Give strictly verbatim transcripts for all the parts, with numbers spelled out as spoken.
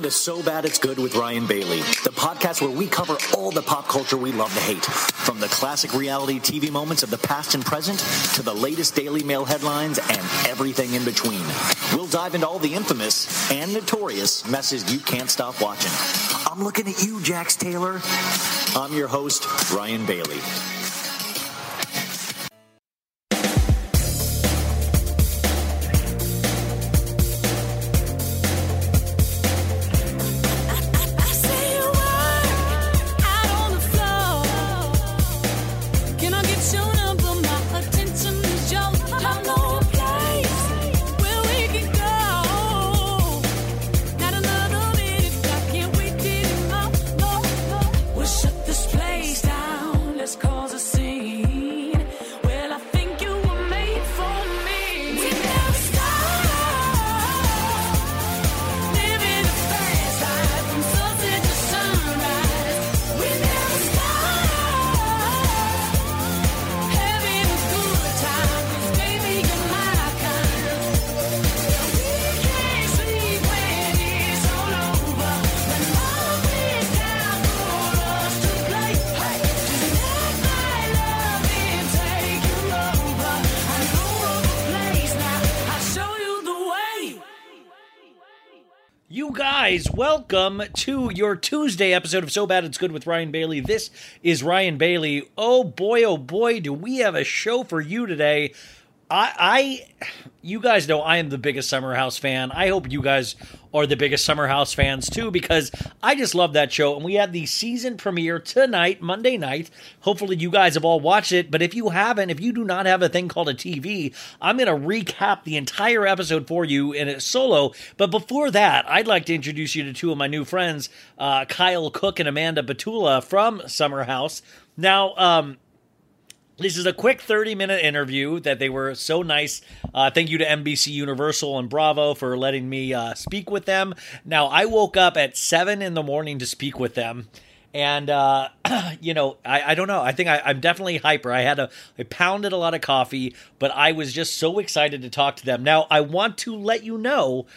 to So Bad It's Good with Ryan Bailey, the podcast where we cover all the pop culture we love to hate, from the classic reality T V moments of the past and present to the latest Daily Mail headlines and everything in between. We'll dive into all the infamous and notorious messes you can't stop watching. I'm looking at you, Jax Taylor. I'm your host, Ryan Bailey. Welcome to your Tuesday episode of So Bad It's Good with Ryan Bailey. This is Ryan Bailey. Oh boy, oh boy, do we have a show for you today. I, I, you guys know I am the biggest Summer House fan. I hope you guys are the biggest Summer House fans too, because I just love that show. And we had the season premiere tonight, Monday night. Hopefully you guys have all watched it. But if you haven't, if you do not have a thing called a T V, I'm going to recap the entire episode for you in a solo. But before that, I'd like to introduce you to two of my new friends, uh, Kyle Cook and Amanda Batula from Summer House. Now, um... this is a quick thirty-minute interview that they were so nice. Uh, thank you to N B C Universal and Bravo for letting me uh, speak with them. Now, I woke up at seven in the morning to speak with them. And, uh, you know, I, I don't know. I think I, I'm definitely hyper. I had a, I pounded a lot of coffee, but I was just so excited to talk to them. Now, I want to let you know,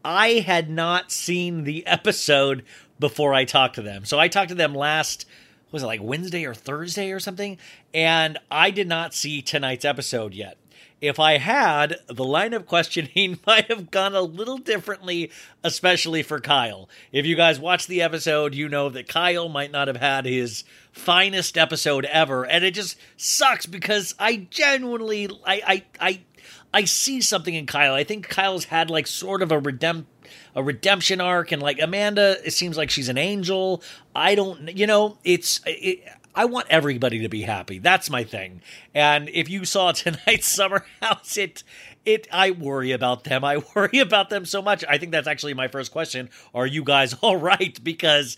I had not seen the episode before I talked to them. So I talked to them last... was it like Wednesday or Thursday or something? And I did not see tonight's episode yet. If I had, the line of questioning might have gone a little differently, especially for Kyle. If you guys watched the episode, you know that Kyle might not have had his finest episode ever. And it just sucks because I genuinely, I, I, I, I see something in Kyle. I think Kyle's had like sort of a redemption. a redemption arc, and like Amanda, it seems like she's an angel. I don't, you know, it's, it, I want everybody to be happy. That's my thing. And if you saw tonight's Summer House, it, it, I worry about them. I worry about them so much. I think that's actually my first question. Are you guys all right? Because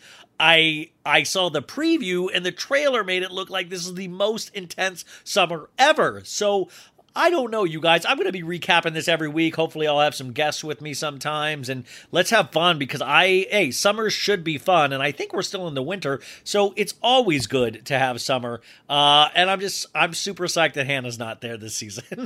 I, I saw the preview and the trailer made it look like this is the most intense summer ever. So I don't know, you guys. I'm going to be recapping this every week. Hopefully I'll have some guests with me sometimes, and let's have fun because I, hey, summer should be fun, and I think we're still in the winter, so it's always good to have summer, uh, and I'm just, I'm super psyched that Hannah's not there this season.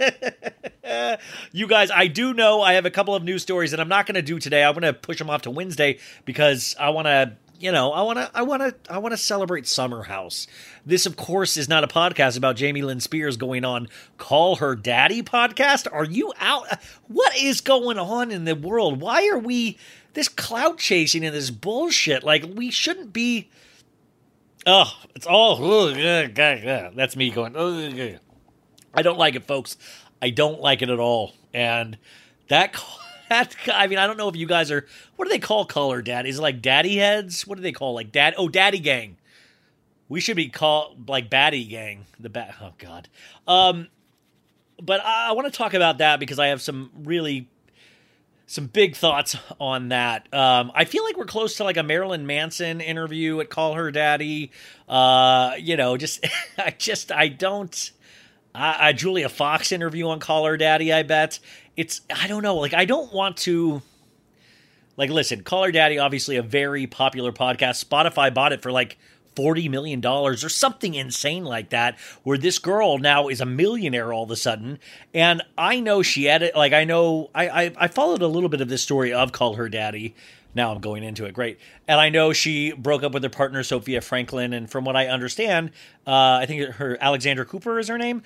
You guys, I do know I have a couple of news stories that I'm not going to do today. I'm going to push them off to Wednesday because I want to, you know, I want to, I want to, I want to celebrate Summer House. This, of course, is not a podcast about Jamie Lynn Spears going on Call Her Daddy podcast. Are you out? What is going on in the world? Why are we this clout chasing and this bullshit? Like, we shouldn't be. Oh, it's all. That's me going. I don't like it, folks. I don't like it at all. And that. That, I mean, I don't know if you guys are, what do they call Call Her Daddy? Is it like daddy heads? What do they call, like dad? Oh, daddy gang. We should be called like Batty Gang. The bat. Oh God. Um, but I, I want to talk about that because I have some really, some big thoughts on that. Um, I feel like we're close to like a Marilyn Manson interview at Call Her Daddy. Uh, you know, just, I just, I don't, a Julia Fox interview on Call Her Daddy, I bet. It's, I don't know, like, I don't want to, like, listen, Call Her Daddy, obviously a very popular podcast. Spotify bought it for, like, forty million dollars or something insane like that, where this girl now is a millionaire all of a sudden. And I know she had it, like, I know, I, I, I followed a little bit of this story of Call Her Daddy. Now I'm going into it. Great. And I know she broke up with her partner, Sophia Franklin. And from what I understand, uh, I think her Alexandra Cooper is her name.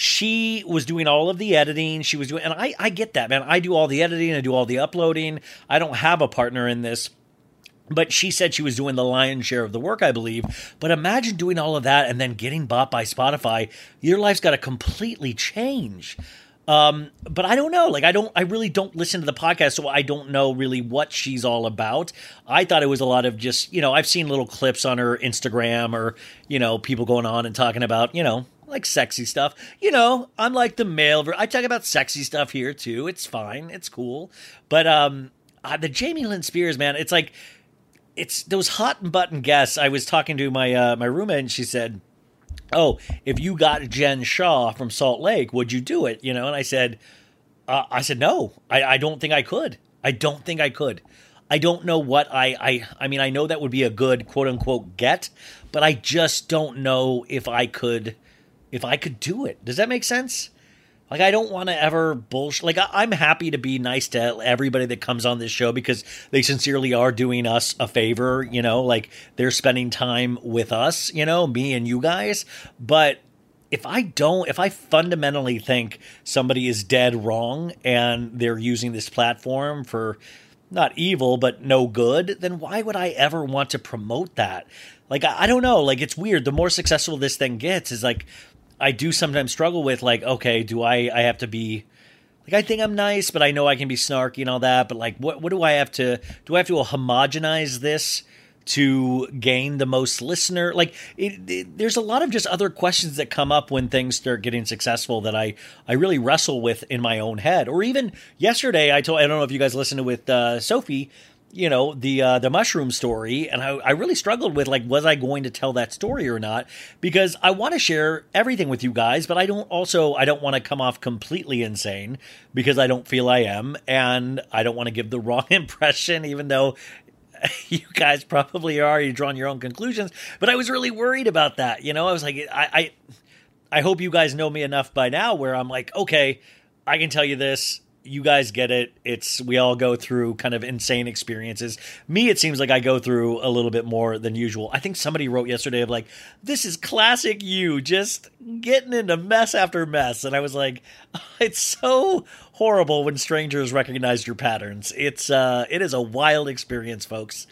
She was doing all of the editing. She was doing, and I, I get that, man. I do all the editing. I do all the uploading. I don't have a partner in this. But she said she was doing the lion's share of the work, I believe. But imagine doing all of that and then getting bought by Spotify. Your life's got to completely change. Um, but I don't know. Like, I don't, I really don't listen to the podcast, so I don't know really what she's all about. I thought it was a lot of just, you know, I've seen little clips on her Instagram or, you know, people going on and talking about, you know, like sexy stuff. You know, I'm like the male. Ver- I talk about sexy stuff here too. It's fine. It's cool. But um, uh, the Jamie Lynn Spears, man, it's like, it's those hot button guests. I was talking to my uh, my roommate, and she said, oh, if you got Jen Shaw from Salt Lake, would you do it? You know, and I said, uh, I said, no, I, I don't think I could. I don't think I could. I don't know what I, I, I mean, I know that would be a good quote unquote get, but I just don't know if I could, if I could do it. Does that make sense? Like, I don't want to ever bullshit. Like, I, I'm happy to be nice to everybody that comes on this show because they sincerely are doing us a favor, you know, like they're spending time with us, you know, me and you guys. But if I don't, if I fundamentally think somebody is dead wrong and they're using this platform for not evil, but no good, then why would I ever want to promote that? Like, I, I don't know. Like, it's weird. The more successful this thing gets is like, I do sometimes struggle with like, okay, do I, I have to be like, I think I'm nice, but I know I can be snarky and all that. But like, what, what do I have to, do I have to homogenize this to gain the most listener? Like it, it, there's a lot of just other questions that come up when things start getting successful that I, I really wrestle with in my own head. Or even yesterday, I told, I don't know if you guys listened to with uh, Sophie, you know, the uh, the mushroom story, and I, I really struggled with, like, was I going to tell that story or not? Because I want to share everything with you guys, but I don't also, I don't want to come off completely insane, because I don't feel I am, and I don't want to give the wrong impression, even though you guys probably are already drawing your own conclusions, but I was really worried about that, you know? I was like, I, I, I hope you guys know me enough by now where I'm like, okay, I can tell you this. You guys get it. It's, we all go through kind of insane experiences. Me, it seems like I go through a little bit more than usual. I think somebody wrote yesterday of like, this is classic you, just getting into mess after mess. And I was like, it's so horrible when strangers recognize your patterns. It's, uh, it is a wild experience, folks.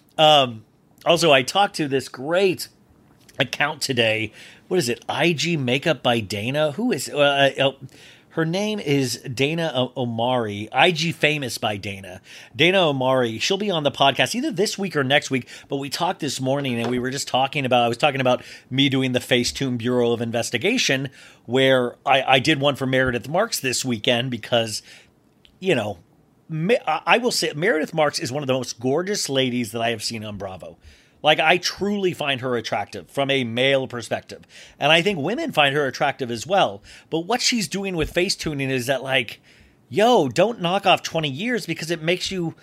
Um, also, I talked to this great account today. What is it? I G Makeup by Dana. Who is, uh, uh her name is Dana Omari, I G Famous by Dana. Dana Omari, she'll be on the podcast either this week or next week, but we talked this morning and we were just talking about, I was talking about me doing the Facetune Bureau of Investigation, where I, I did one for Meredith Marks this weekend because, you know, I will say Meredith Marks is one of the most gorgeous ladies that I have seen on Bravo. Like, I truly find her attractive from a male perspective. And I think women find her attractive as well. But what she's doing with face tuning is that, like, yo, don't knock off twenty years because it makes you,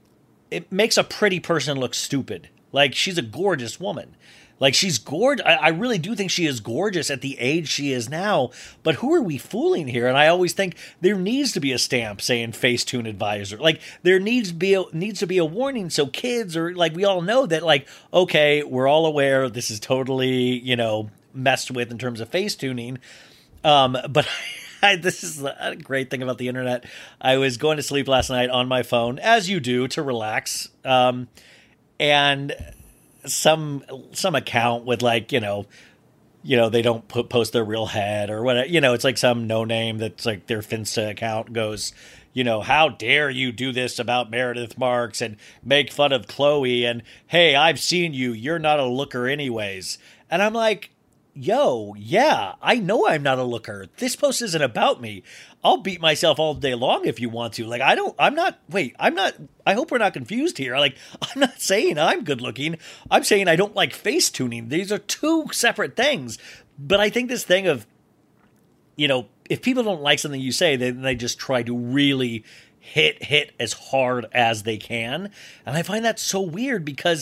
it makes a pretty person look stupid. Like, she's a gorgeous woman. Like, she's gorgeous. I, I really do think she is gorgeous at the age she is now. But who are we fooling here? And I always think there needs to be a stamp saying Facetune Advisor. Like, there needs to be a, needs to be a warning so kids are, like, we all know that, like, okay, we're all aware this is totally, you know, messed with in terms of face tuning. Um, but I, this is a great thing about the internet. I was going to sleep last night on my phone, as you do, to relax. Um, and... some some account with, like, you know, you know, they don't put, post their real head or whatever, you know, it's like some no name that's like their Finsta account goes, you know, how dare you do this about Meredith Marks and make fun of Chloe, and hey, I've seen you, you're not a looker anyways. And I'm like, yo, yeah, I know I'm not a looker. This post isn't about me. I'll beat myself all day long if you want to. Like, I don't, I'm not, wait, I'm not, I hope we're not confused here. Like, I'm not saying I'm good looking. I'm saying I don't like face tuning. These are two separate things. But I think this thing of, you know, if people don't like something you say, then they just try to really hit, hit as hard as they can. And I find that so weird because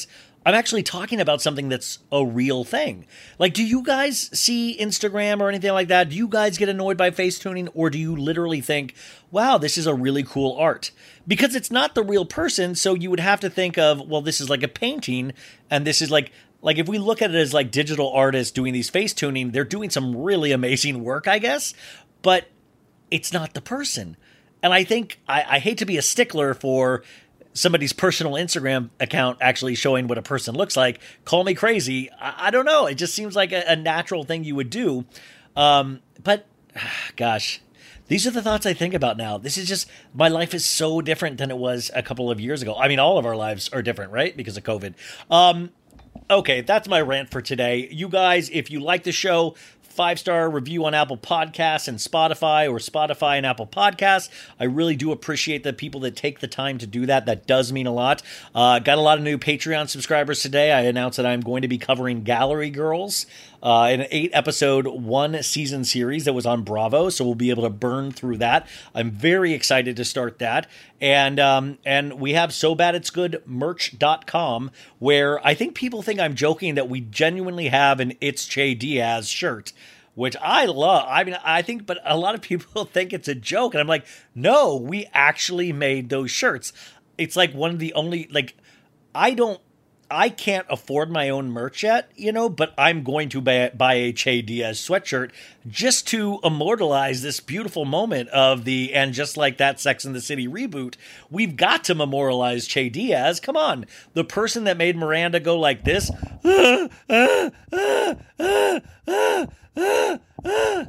I'm actually talking about something that's a real thing. Like, do you guys see Instagram or anything like that? Do you guys get annoyed by face tuning, or do you literally think, wow, this is a really cool art? Because it's not the real person, so you would have to think of, well, this is like a painting, and this is like, like if we look at it as like digital artists doing these face tuning, they're doing some really amazing work, I guess, but it's not the person. And I think, I, I hate to be a stickler for somebody's personal Instagram account actually showing what a person looks like. Call me crazy. I, I don't know. It just seems like a, a natural thing you would do. Um, but gosh, these are the thoughts I think about now. This is just, my life is so different than it was a couple of years ago. I mean, all of our lives are different, right? Because of COVID. Um, okay, that's my rant for today. You guys, if you like the show, five-star review on Apple Podcasts and Spotify, or Spotify and Apple Podcasts. I really do appreciate the people that take the time to do that. That does mean a lot. Uh, got a lot of new Patreon subscribers today. I announced that I'm going to be covering Gallery Girls, uh, an eight-episode, one-season series that was on Bravo, so we'll be able to burn through that. I'm very excited to start that. And um, and we have so bad it's good merch dot com, where I think people think I'm joking that we genuinely have an It's Che Diaz shirt, which I love. I mean, I think, but a lot of people think it's a joke. And I'm like, no, we actually made those shirts. It's like one of the only, like, I don't, I can't afford my own merch yet, you know, but I'm going to buy, buy a Che Diaz sweatshirt just to immortalize this beautiful moment of the, and just like that Sex and the City reboot, we've got to memorialize Che Diaz. Come on. The person that made Miranda go like this. Ah, ah, ah, ah, ah, ah, ah.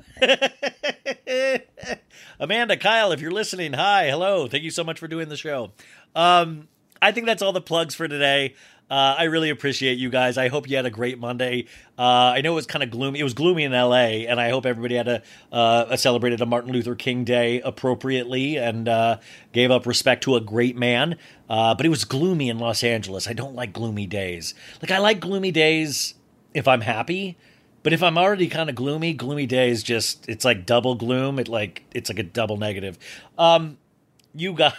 Amanda, Kyle, if you're listening, hi, hello. Thank you so much for doing the show. Um, I think that's all the plugs for today. Uh, I really appreciate you guys. I hope you had a great Monday. Uh, I know it was kind of gloomy. It was gloomy in L A, and I hope everybody had a, uh, a celebrated a Martin Luther King Day appropriately and uh, gave up respect to a great man. Uh, but it was gloomy in Los Angeles. I don't like gloomy days. Like, I like gloomy days if I'm happy, but if I'm already kind of gloomy, gloomy days just, it's like double gloom. It like it's like a double negative. Um, you guys.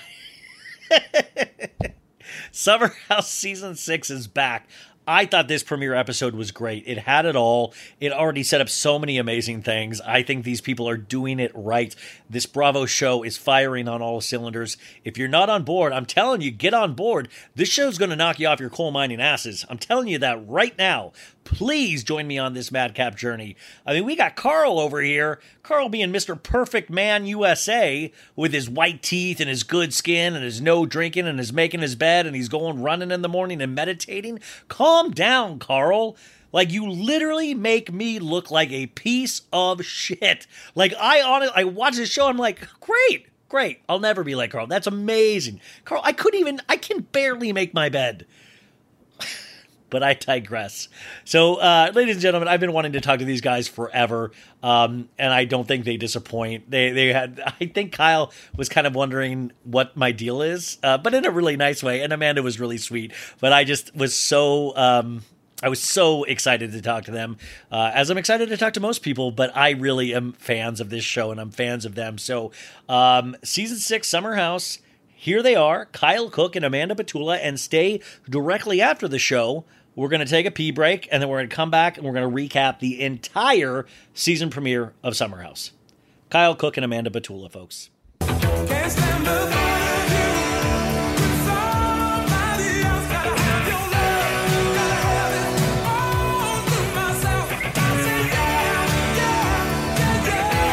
Summer House Season six is back. I thought this premiere episode was great. It had it all. It already set up so many amazing things. I think these people are doing it right. This Bravo show is firing on all cylinders. If you're not on board, I'm telling you, get on board. This show's going to knock you off your coal mining asses. I'm telling you that right now. Please join me on this madcap journey. I mean, we got Carl over here. Carl being Mister Perfect Man U S A with his white teeth and his good skin and his no drinking and his making his bed and he's going running in the morning and meditating. Calm down, Carl. Like, you literally make me look like a piece of shit. Like, I honestly, I watch this show, I'm like, great, great. I'll never be like Carl. That's amazing. Carl, I couldn't even, I can barely make my bed. But I digress. So, uh, ladies and gentlemen, I've been wanting to talk to these guys forever, um, and I don't think they disappoint. They, they had. I think Kyle was kind of wondering what my deal is, uh, but in a really nice way. And Amanda was really sweet. But I just was so. Um, I was so excited to talk to them, uh, as I'm excited to talk to most people. But I really am fans of this show, and I'm fans of them. So, um, season six, Summer House. Here they are, Kyle Cook and Amanda Batula, and stay directly after the show. We're going to take a pee break, and then we're going to come back, and we're going to recap the entire season premiere of Summer House. Kyle Cook and Amanda Batula, folks. Can't stand the thought of you with somebody else. Gotta have your love, gotta have it all to myself. I say yeah, yeah,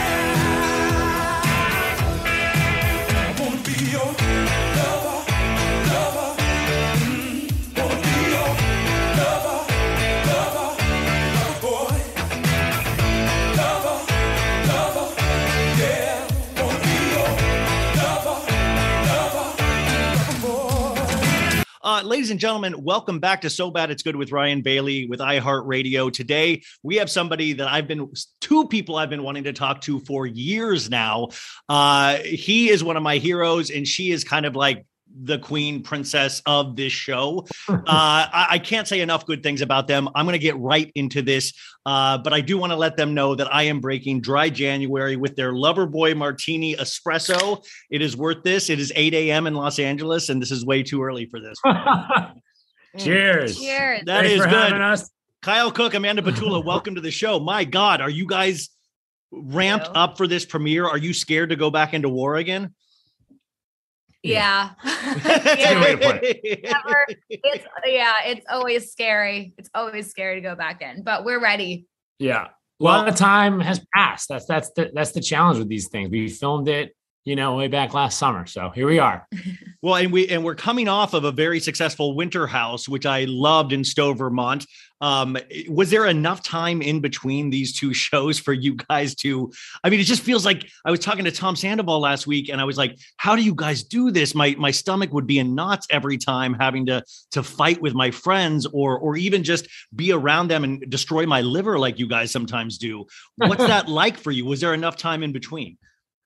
yeah, yeah. I wanna be your lover, lover. Mm, wanna be your lover, lover, lover boy. Lover, lover, yeah. Wanna be your lover, lover, lover boy. Uh, ladies and gentlemen, welcome back to So Bad It's Good with Ryan Bailey with iHeartRadio. Today, we have somebody that I've been, two people I've been wanting to talk to for years now. Uh, he is one of my heroes, and she is kind of like the queen princess of this show. Uh, I, I can't say enough good things about them. I'm going to get right into this, uh, but I do want to let them know that I am breaking Dry January with their Loverboy Martini Espresso. It is worth this. It is eight a.m. in Los Angeles, and this is way too early for this. Cheers. Cheers. That Thanks is for good. having us. Kyle Cook, Amanda Batula, welcome to the show. My God, are you guys ramped you. up for this premiere? Are you scared to go back into war again? Yeah. That's a good way to put it. Never, it's yeah, it's always scary. It's always scary to go back in, but we're ready. Yeah. A lot of time has passed. That's that's the that's the challenge with these things. We filmed it, you know, way back last summer. So here we are. Well, and we and we're coming off of a very successful Winter House, which I loved in Stowe, Vermont. Um, was there enough time in between these two shows for you guys to? I mean, it just feels like I was talking to Tom Sandoval last week, and I was like, "How do you guys do this?" My my stomach would be in knots every time having to to fight with my friends, or or even just be around them and destroy my liver like you guys sometimes do. What's that like for you? Was there enough time in between?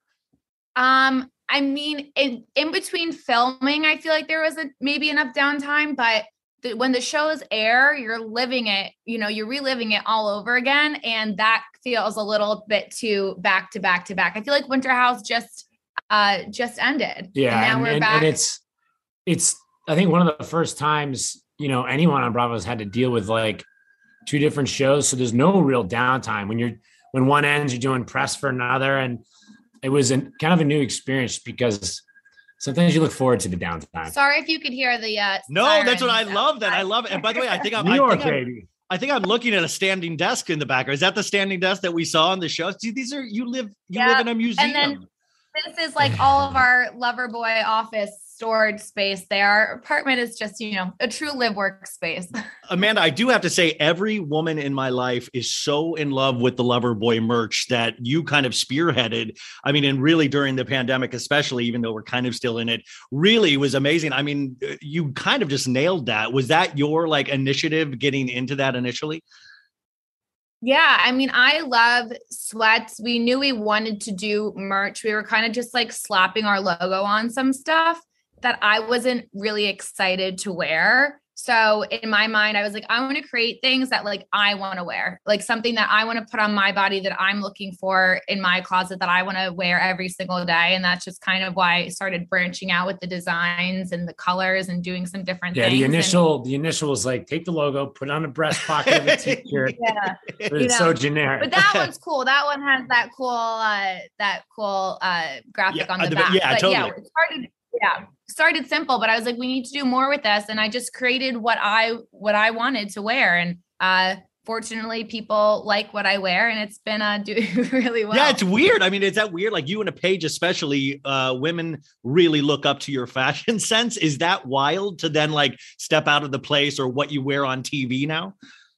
Um, I mean, in, in between filming, I feel like there was a, maybe enough downtime, but the, when the shows air, you're living it, you know, you're reliving it all over again. And that feels a little bit too back to back to back. I feel like Winter House just, uh, just ended. Yeah. And now and, we're and, back. and it's, it's, I think one of the first times, you know, anyone on Bravo's had to deal with like two different shows. So there's no real downtime when you're, when one ends, you're doing press for another. And it was an, kind of a new experience because sometimes you look forward to the downtime. Sorry if you could hear the, uh, No, that's what I sirens love. That I outside. love it. And by the way, I think I'm, New I York, think I'm, baby. I think I'm looking at a standing desk in the background. Is that the standing desk that we saw on the show? See, these are you live you Yeah, live in a museum. and then- This is like all of our Loverboy office storage space there. Our apartment is just, you know, a true live work space. Amanda, I do have to say, every woman in my life is so in love with the Loverboy merch that you kind of spearheaded. I mean, and really during the pandemic, especially, even though we're kind of still in it, really was amazing. I mean, you kind of just nailed that. Was that your like initiative getting into that initially? Yeah, I mean, I love sweats. We knew we wanted to do merch. We were kind of just like slapping our logo on some stuff that I wasn't really excited to wear. So in my mind, I was like, I want to create things that like I want to wear, like something that I want to put on my body that I'm looking for in my closet that I want to wear every single day. And that's just kind of why I started branching out with the designs and the colors and doing some different Yeah, things. the And- initial, the initial was like, take the logo, put it on the breast pocket of a t-shirt. yeah. It's You so know, generic. But that one's cool. That one has that cool, uh, that cool uh, graphic Yeah, on the, the- back. yeah, but totally. yeah, it started, yeah, started simple, but I was like, we need to do more with this, and I just created what I what I wanted to wear, and uh, fortunately, people like what I wear, and it's been uh, doing really well. Yeah, it's weird. I mean, is that weird? Like you and a Paige, especially, uh, women really look up to your fashion sense. Is that wild to then like step out of the place or what you wear on T V now?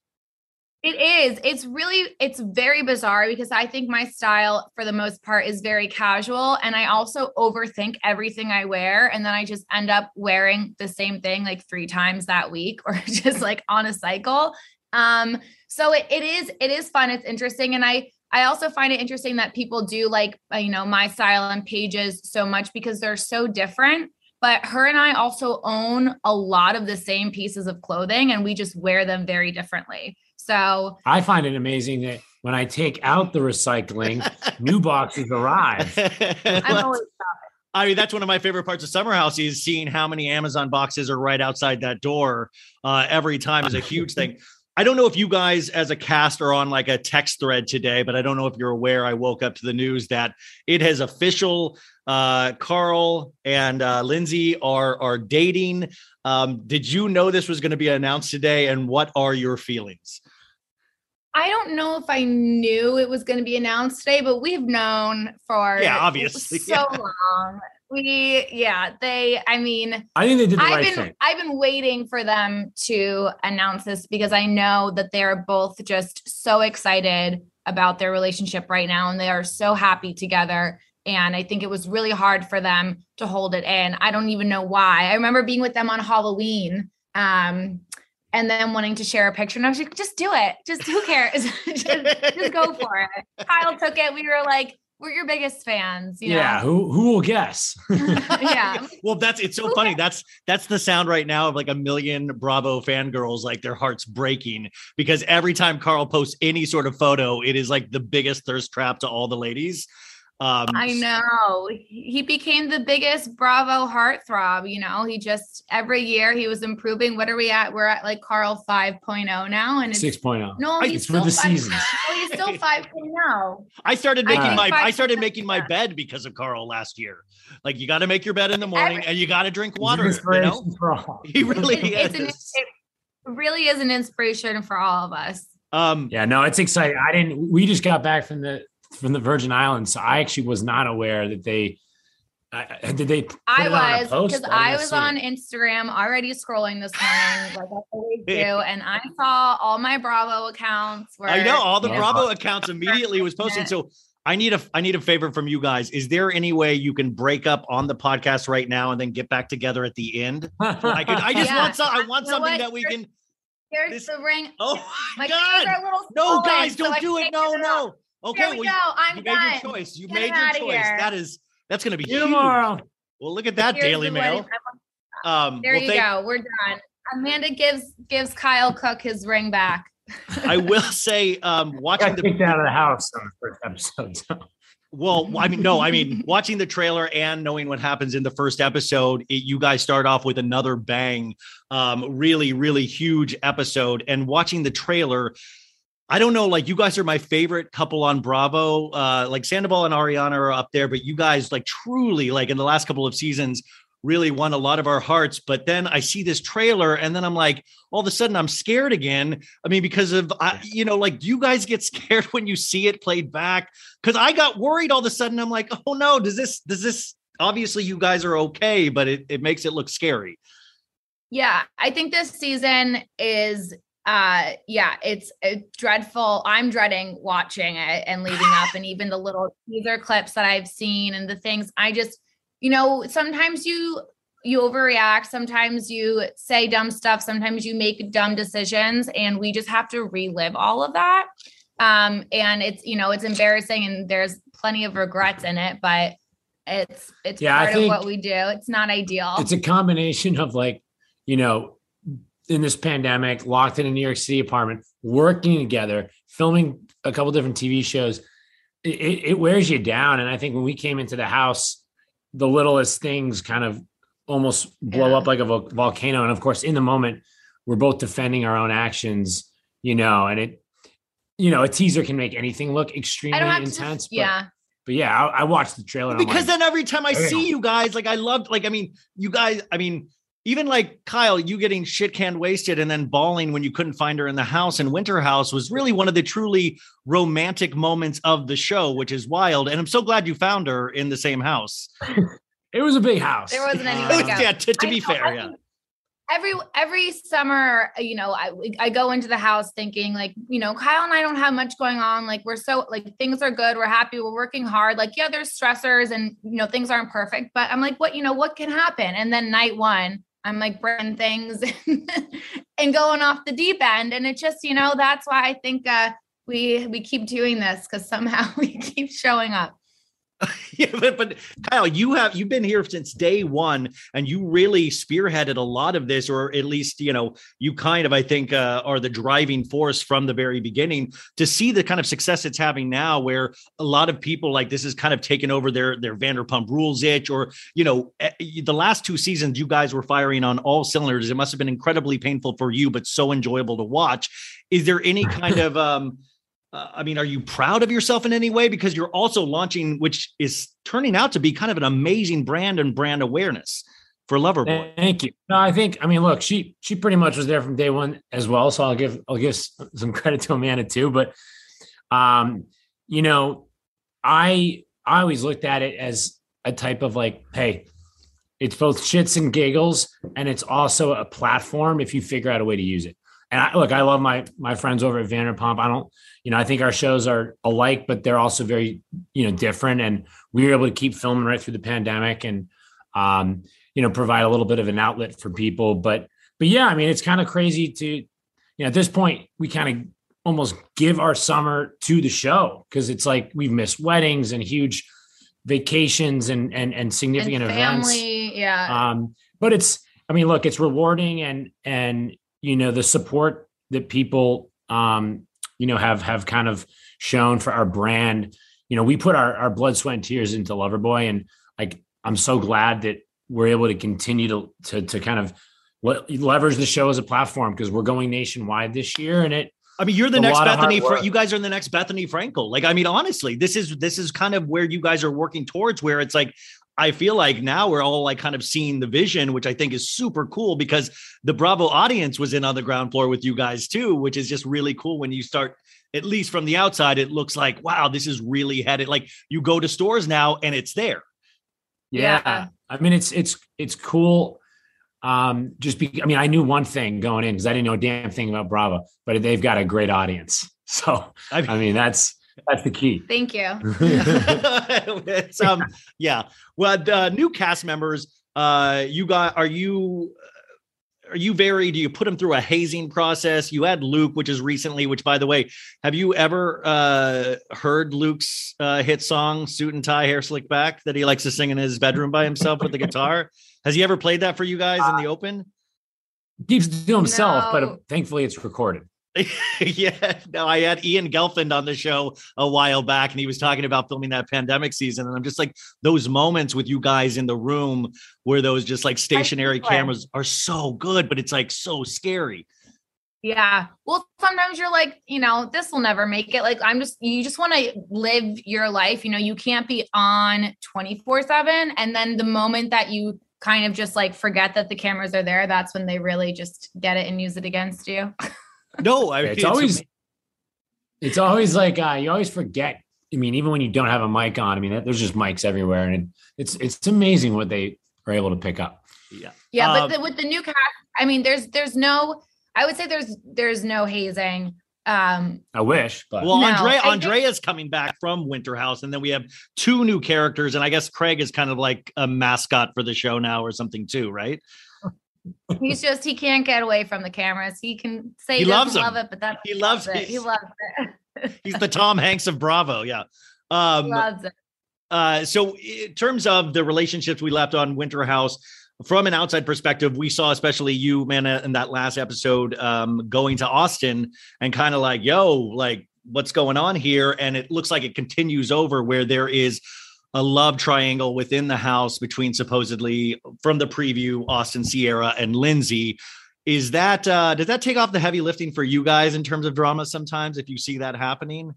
It is. It's really, it's very bizarre because I think my style for the most part is very casual. And I also overthink everything I wear. And then I just end up wearing the same thing like three times that week or just like on a cycle. Um, so it, it is, it is fun. It's interesting. And I, I also find it interesting that people do like, uh, you know, my style and Paige's so much because they're so different. But her and I also own a lot of the same pieces of clothing and we just wear them very differently. So I find it amazing that when I take out the recycling, new boxes arrive. I'm always I mean, that's one of my favorite parts of Summer House is seeing how many Amazon boxes are right outside that door uh, every time is a huge thing. I don't know if you guys as a cast are on like a text thread today, but I don't know if you're aware. I woke up to the news that it has official. Uh, Carl and uh, Lindsay are are dating. Um, did you know this was going to be announced today? And what are your feelings? I don't know if I knew it was going to be announced today, but we've known for Yeah, obviously, so yeah. long. We, yeah, they, I mean, I think they did the I've right been, thing. I've been waiting for them to announce this because I know that they're both just so excited about their relationship right now. And they are so happy together. And I think it was really hard for them to hold it in. I don't even know why. I remember being with them on Halloween. Um, and then wanting to share a picture. And I was like, just do it. Just who cares? just, just go for it. Kyle took it. We were like, we're your biggest fans. You Yeah, know? who who will guess? Yeah. Well, that's it's so funny. That's that's the sound right now of like a million Bravo fangirls, like their hearts breaking because every time Carl posts any sort of photo, it is like the biggest thirst trap to all the ladies. Um, I know. He became the biggest Bravo heartthrob. You know, he just every year he was improving. What are we at? We're at like Carl five point oh now, and it's six point oh. no, he's It's still for the five, seasons. no, he's still five point oh. I started making I my think I started five- making my bed because of Carl last year. Like, you got to make your bed in the morning, Every- and you got to drink He's water. an You inspiration know, for all. he really It's, it's an, is. it really is an inspiration for all of us. Um, Yeah, no, it's exciting. I didn't. We just got back from the from the Virgin Islands, so I actually was not aware that they I, did they. Put I it on a was post? because I I didn't was see on it. Instagram already scrolling this morning, like I always do, and I saw all my Bravo accounts. Were, I know all the you Bravo accounts immediately was posting. So I need a I need a favor from you guys. Is there any way you can break up on the podcast right now and then get back together at the end? I could. I just Yeah. want some. I want You know something what? that we can. Here's this- the ring. Oh my My fingers are God! a little No, swollen, guys, so don't I do it. can't No, get it no. off. Okay, Here we well, go. I'm you done. made your choice. You Get made him your outta choice. here. That is that's going to be See you huge. tomorrow. Well, look at that Here's Daily the Mail. wedding. Um, There well, you thank- go. We're done. Amanda gives gives Kyle Cook his ring back. I will say, um, watching Got the kicked out of the house on the first episode. So. Well, I mean, no, I mean, watching the trailer and knowing what happens in the first episode, it, you guys start off with another bang, um, really, really huge episode. And watching the trailer, I don't know, like, you guys are my favorite couple on Bravo. Uh, like Sandoval and Ariana are up there, but you guys, like, truly, like, in the last couple of seasons, really won a lot of our hearts. But then I see this trailer and then I'm like, all of a sudden I'm scared again. I mean, because of, I, you know, like, do you guys get scared when you see it played back? Because I got worried all of a sudden. I'm like, oh no, does this, does this, obviously you guys are okay, but it, it makes it look scary. Yeah, I think this season is uh yeah, it's, it's dreadful. I'm dreading watching it and leading up, and even the little teaser clips that I've seen and the things I just, you know, sometimes you you overreact, sometimes you say dumb stuff, sometimes you make dumb decisions, and we just have to relive all of that. Um, and it's, you know, it's embarrassing and there's plenty of regrets in it, but it's it's Yeah, I part of think what we do. It's not ideal. It's a combination of, like, you know, in this pandemic, locked in a New York City apartment, working together, filming a couple different T V shows. It, it, it wears you down. And I think when we came into the house, the littlest things kind of almost blow Yeah. up like a vol- volcano. And of course, in the moment, we're both defending our own actions, you know, and it, you know, a teaser can make anything look extremely I don't have intense. to, but, yeah. but yeah, I, I watched the trailer. And I'm Because like, then every time I Okay. see you guys, like, I loved, like, I mean, you guys, I mean, even like Kyle, you getting shit can wasted and then bawling when you couldn't find her in the house in Winter House was really one of the truly romantic moments of the show, which is wild. And I'm so glad you found her in the same house. it was a big house. There wasn't any Uh, way to go. Yeah, to, to I be know, fair, I yeah. think Every every summer, you know, I I go into the house thinking, like, you know, Kyle and I don't have much going on. Like, we're so, like, things are good. We're happy. We're working hard. Like, yeah, there's stressors and, you know, things aren't perfect. But I'm like, what, you know, what can happen? And then night one, I'm like breaking things and going off the deep end. And it just, you know, that's why I think uh, we we keep doing this, because somehow we keep showing up. Yeah, but, but Kyle, you have you've been here since day one, and you really spearheaded a lot of this, or at least, you know, you kind of, I think, uh, are the driving force from the very beginning to see the kind of success it's having now, where a lot of people, like, this is kind of taken over their their Vanderpump Rules itch, or, you know, the last two seasons you guys were firing on all cylinders. It must have been incredibly painful for you, but so enjoyable to watch. Is there any kind of um Uh, I mean, are you proud of yourself in any way? Because you're also launching, which is turning out to be kind of an amazing brand and brand awareness for Loverboy. Thank you. No, I think, I mean, look, she she pretty much was there from day one as well. So I'll give I'll give some credit to Amanda too. But um, you know, I I always looked at it as a type of, like, hey, it's both shits and giggles, and it's also a platform if you figure out a way to use it. And I, look, I love my my friends over at Vanderpump. I don't, you know, I think our shows are alike, but they're also very, you know, different. And we were able to keep filming right through the pandemic, and, um, you know, provide a little bit of an outlet for people. But, but yeah, I mean, it's kind of crazy to, you know, at this point, we kind of almost give our summer to the show, because it's like we've missed weddings and huge vacations and and and significant And events. family, yeah. Um, but it's, I mean, look, it's rewarding, and and you know, the support that people um, you know, have have kind of shown for our brand, you know, we put our, our blood, sweat, and tears into Loverboy. And like, I'm so glad that we're able to continue to, to, to kind of leverage the show as a platform, because we're going nationwide this year. And it, I mean, you're the next Bethany. Fra- you guys are the next Bethany Frankel. Like, I mean, honestly, this is this is kind of where you guys are working towards. Where it's like, I feel like now we're all like kind of seeing the vision, which I think is super cool, because the Bravo audience was in on the ground floor with you guys too, which is just really cool. When you start, at least from the outside, it looks like, wow, this is really headed. Like, you go to stores now and it's there. Yeah, yeah. I mean, it's it's it's cool. Um, just be, I mean, I knew one thing going in because I didn't know a damn thing about Bravo, but they've got a great audience. So, I mean, I mean that's, that's the key. Thank you. It's, um, yeah. Well, the new cast members, uh, you got, are you, are you very, do you put them through a hazing process? You had Luke, which is recently, which, by the way, have you ever, uh, heard Luke's, uh, hit song, Suit and Tie, Hair Slicked Back, that he likes to sing in his bedroom by himself with the guitar? Has he ever played that for you guys uh, in the open? Keeps it to himself, no. but thankfully it's recorded. Yeah, no, I had Ian Gelfand on the show a while back, and he was talking about filming that pandemic season. And I'm just like, those moments with you guys in the room where those just like stationary cameras are so good, but it's like so scary. Yeah. Well, sometimes you're like, you know, this will never make it. Like, I'm just, you just want to live your life. You know, you can't be on twenty-four seven. And then the moment that you kind of just like forget that the cameras are there, that's when they really just get it and use it against you. No, I mean, it's, it's always, amazing. It's always like, uh, you always forget. I mean, even when you don't have a mic on, I mean, there's just mics everywhere, and it, it's, it's amazing what they are able to pick up. Yeah. Yeah. Um, but the, with the new cast, I mean, there's, there's no, I would say there's, there's no hazing. Um, I wish, but well, no, Andrea, I Andrea's coming back from Winter House, and then we have two new characters, and I guess Craig is kind of like a mascot for the show now or something too, right? He's just, he can't get away from the cameras. He can say he, he loves doesn't them. love it, but that he loves it. it. He loves it. He's the Tom Hanks of Bravo. Yeah. Um, he loves it. Uh, so in terms of the relationships we left on Winter House, from an outside perspective, we saw, especially you, man, in that last episode, um, going to Austin and kind of like, yo, like, what's going on here? And it looks like it continues over where there is a love triangle within the house between, supposedly from the preview, Austin, Sierra, and Lindsay. Is that, uh, does that take off the heavy lifting for you guys in terms of drama sometimes, if you see that happening?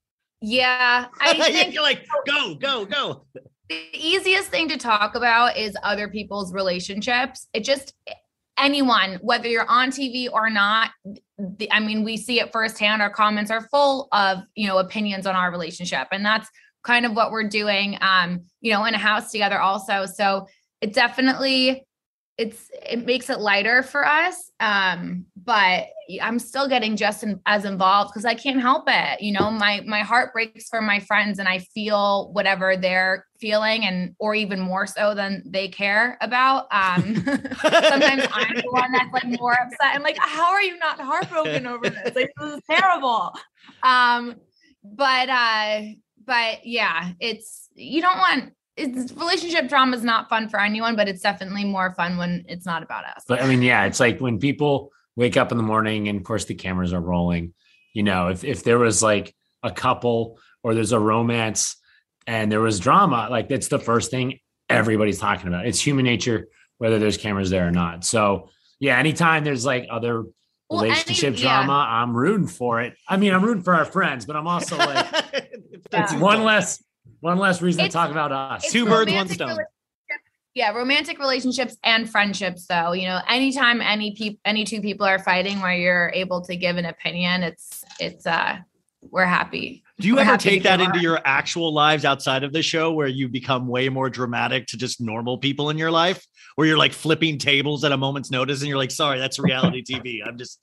Yeah. I think you're like, go, go, go. The easiest thing to talk about is other people's relationships. It just, anyone, whether you're on T V or not, the, I mean, we see it firsthand. Our comments are full of, you know, opinions on our relationship. And that's kind of what we're doing, um, you know, in a house together also. So it definitely, it's, it makes it lighter for us. Um, but I'm still getting just in, as involved because I can't help it. You know, my, my heart breaks for my friends and I feel whatever they're feeling, and, or even more so than they care about. Um, sometimes I'm the one that's like more upset and like, how are you not heartbroken over this? Like, this is terrible. Um, but, uh, but yeah, it's, you don't want, it's, relationship drama is not fun for anyone, but it's definitely more fun when it's not about us. But I mean, yeah, it's like when people wake up in the morning and of course the cameras are rolling, you know, if, if there was like a couple or there's a romance and there was drama, like that's the first thing everybody's talking about. It's human nature, whether there's cameras there or not. So yeah, anytime there's like other well, relationship any, drama, yeah. I'm rooting for it. I mean, I'm rooting for our friends, but I'm also like, yeah. it's one less, one less reason it's, to talk about us. Two birds, one stone. Yeah, romantic relationships and friendships, though. You know, anytime any people, any two people are fighting, where you're able to give an opinion, it's it's uh, we're happy. Do you we're ever take that into our- your actual lives outside of the show, where you become way more dramatic to just normal people in your life, where you're like flipping tables at a moment's notice, and you're like, "Sorry, that's reality T V." I'm just.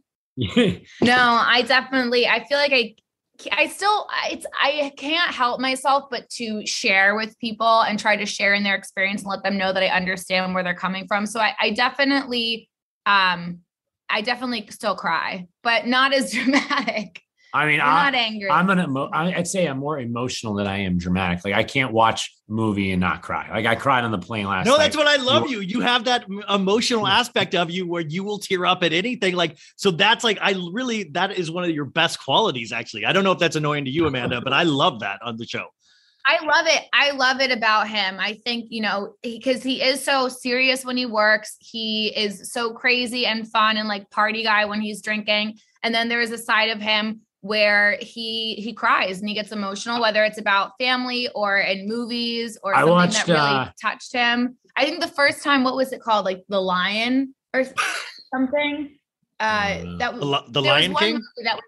No, I definitely. I feel like I. I still, it's, I can't help myself, but to share with people and try to share in their experience and let them know that I understand where they're coming from. So I, I definitely, um, I definitely still cry, but not as dramatic. I mean, We're I, not angry. I'm an emo- I'd say I'm more emotional than I am dramatic. Like I can't watch a movie and not cry. Like I cried on the plane last No, night. that's what I love you. You have that emotional aspect of you where you will tear up at anything. Like, so that's like, I really, that is one of your best qualities, actually. I don't know if that's annoying to you, Amanda, but I love that on the show. I love it. I love it about him. I think, you know, because he, he is so serious when he works. He is so crazy and fun and like party guy when he's drinking. And then there is a side of him where he he cries and he gets emotional, whether it's about family or in movies or something watched, that really uh, touched him. I think the first time, what was it called? Like The Lion or something. Uh, that The, Li- the there was Lion one King? movie that was,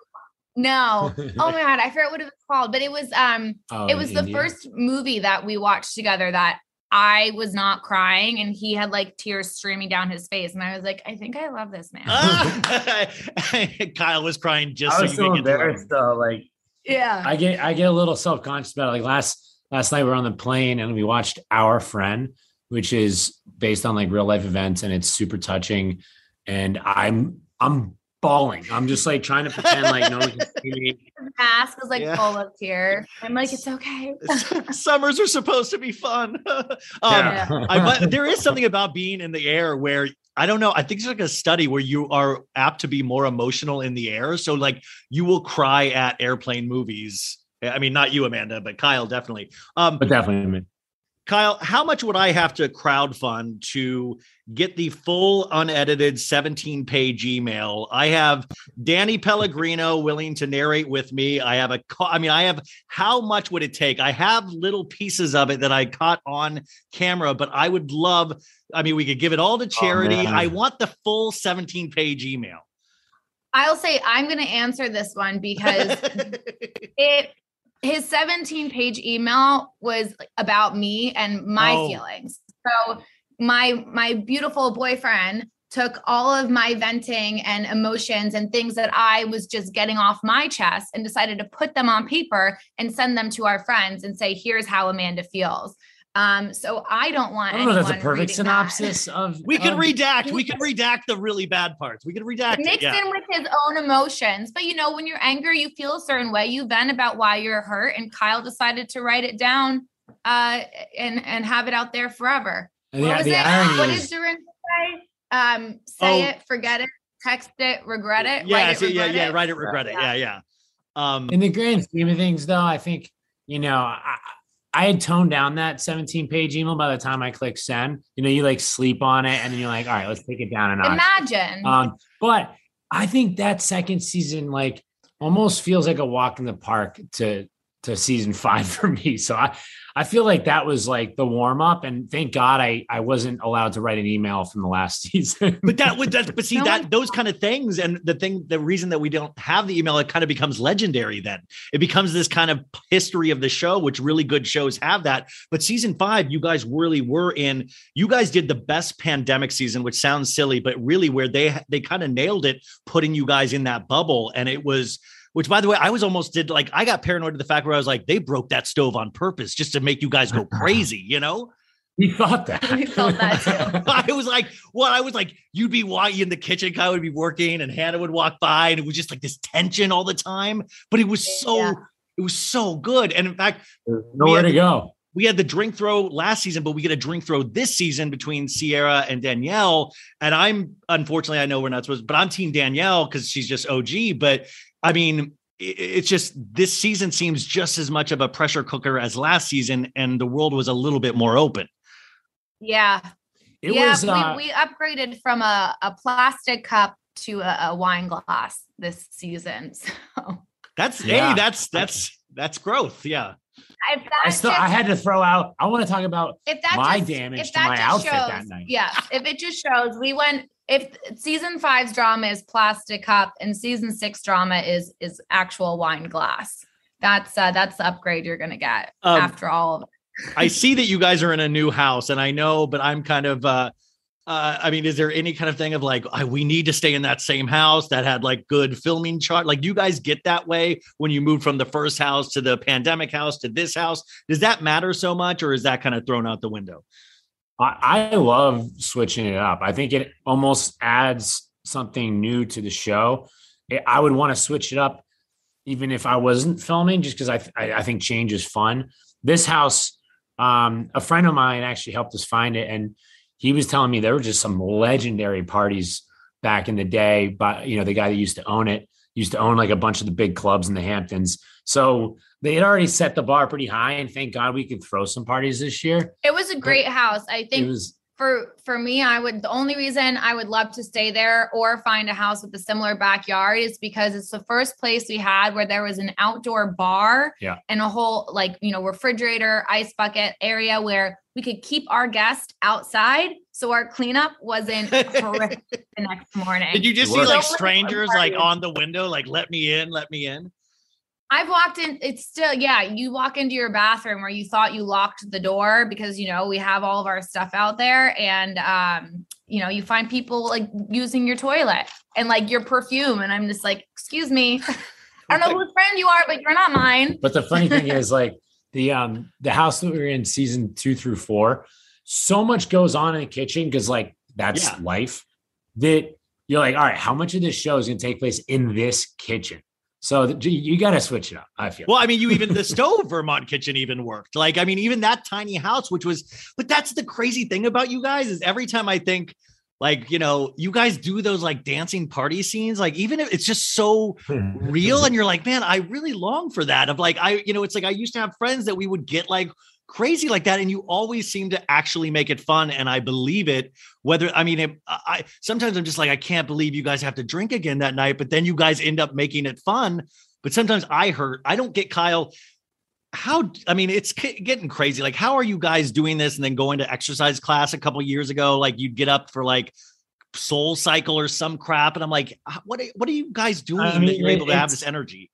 no. Oh my God. I forget what it was called, but it was, um, Oh, it was in the India? first movie that we watched together that I was not crying and he had like tears streaming down his face. And I was like, I think I love this man. Ah! Kyle was crying just I so was you so could get to love him. embarrassed though. Like Yeah. I get I get a little self conscious about it. Like last last night we were on the plane and we watched Our Friend, which is based on like real life events, and it's super touching. And I'm I'm bawling. I'm just like trying to pretend like no one can see me. His mask was like Yeah. full of tears. I'm like, it's okay. Summers are supposed to be fun. um, Yeah. I, but there is something about being in the air where I don't know. I think it's like a study where you are apt to be more emotional in the air. So like you will cry at airplane movies. I mean, not you, Amanda, but Kyle definitely. Um, But definitely, I mean, Kyle, how much would I have to crowdfund to get the full unedited seventeen page email? I have Danny Pellegrino willing to narrate with me. I have a, I mean, I have, how much would it take? I have little pieces of it that I caught on camera, but I would love, I mean, we could give it all to charity. man. I want the full seventeen page email. I'll say I'm going to answer this one because it, his seventeen page email was about me and my Oh. feelings. So my, my beautiful boyfriend took all of my venting and emotions and things that I was just getting off my chest and decided to put them on paper and send them to our friends and say, here's how Amanda feels. Um, so I don't want I don't know if that's a anyone perfect reading that. synopsis of We could of- redact, we could redact the really bad parts. We could redact it. Mixed Yeah. in with his own emotions. But you know, when you're angry, you feel a certain way. You vent about why you're hurt. And Kyle decided to write it down uh, and, and have it out there forever. And What the, was the it? irony What is, did Dorinda say? Um, say Oh. it, forget it, text it, regret it. Yeah, write it, so- yeah, regret yeah, it. write it, regret it. Yeah, yeah. Um, in the grand scheme of things, though, I think, you know, I, I had toned down that seventeen page email by the time I click send. You know, you like sleep on it and then you're like, all right, let's take it down a notch. Imagine. Um, but I think that second season, like, almost feels like a walk in the park to to season five for me. So I, I feel like that was like the warm up, and thank God I I wasn't allowed to write an email from the last season. But that would that but see No that one- those kind of things, and the thing, the reason that we don't have the email, it kind of becomes legendary. Then it becomes this kind of history of the show, which really good shows have that. But season five, you guys really were in. You guys did the best pandemic season, which sounds silly, but really where they they kind of nailed it, putting you guys in that bubble, and it was. Which, by the way, I was almost did like I got paranoid to the fact where I was like, they broke that stove on purpose just to make you guys go crazy, you know? We thought that. We felt that too. I was like, well, I was like, you'd be walking in the kitchen, Kyle would be working, and Hannah would walk by, and it was just like this tension all the time. But it was so, Yeah. it was so good. And in fact, There's nowhere had- to go. we had the drink throw last season, but we get a drink throw this season between Sierra and Danielle. And I'm unfortunately, I know we're not supposed, but I'm team Danielle because she's just O G. But I mean, it- it's just this season seems just as much of a pressure cooker as last season, and the world was a little bit more open. Yeah. It yeah. was uh, we, we upgraded from a, a plastic cup to a, a wine glass this season. So That's Yeah. hey, that's that's that's growth. Yeah. if that I still just- I had to throw out. I want to talk about if that my just, damage if to that my just outfit shows, that night. Yeah, if it just shows we went if season five's drama is plastic cup and season six drama is is actual wine glass. That's uh that's the upgrade you're gonna get Um, after all of it. I see that you guys are in a new house, and I know, but I'm kind of uh uh, I mean, is there any kind of thing of like, I, we need to stay in that same house that had like good filming chart? Like, do you guys get that way when you move from the first house to the pandemic house to this house? Does that matter so much, or is that kind of thrown out the window? I, I love switching it up. I think it almost adds something new to the show. I I would want to switch it up, even if I wasn't filming, just because I, I I think change is fun. This house, um, a friend of mine actually helped us find it, and he was telling me there were just some legendary parties back in the day. But you know, the guy that used to own it used to own like a bunch of the big clubs in the Hamptons. So they had already set the bar pretty high, and thank God we could throw some parties this year. It was a great but house. I think it was. For for me, I would the only reason I would love to stay there or find a house with a similar backyard is because it's the first place we had where there was an outdoor bar Yeah. and a whole like, you know, refrigerator, ice bucket area where we could keep our guests outside. So our cleanup wasn't horrific the next morning. Did you just It see worked. like So strangers like parties. on the window, like let me in, let me in? I've walked in, it's still, yeah, you walk into your bathroom where you thought you locked the door because, you know, we have all of our stuff out there and, um, you know, you find people like using your toilet and like your perfume. And I'm just like, excuse me, I don't know whose friend you are, but you're not mine. But the funny thing is, like the um the house that we were in season two through four, so much goes on in the kitchen because like that's Yeah. life. That you're like, all right, how much of this show is going to take place in this kitchen? So the, you got to switch it up. I feel. Well, I mean, you even the stove Vermont kitchen even worked. Like, I mean, even that tiny house, which was, but that's the crazy thing about you guys is every time I think, like, you know, you guys do those like dancing party scenes, like even if it's just so real, and you're like, man, I really long for that. Of like, I, you know, it's like I used to have friends that we would get like crazy like that, and you always seem to actually make it fun, and I believe it. Whether I mean, it, I sometimes I'm just like, I can't believe you guys have to drink again that night, but then you guys end up making it fun. But sometimes I hurt. I don't get Kyle. How I mean, it's c- getting crazy. Like, how are you guys doing this and then going to exercise class a couple of years ago? Like, you'd get up for like Soul Cycle or some crap, and I'm like, what? Are, what are you guys doing I mean, that you're able to have it's- this energy?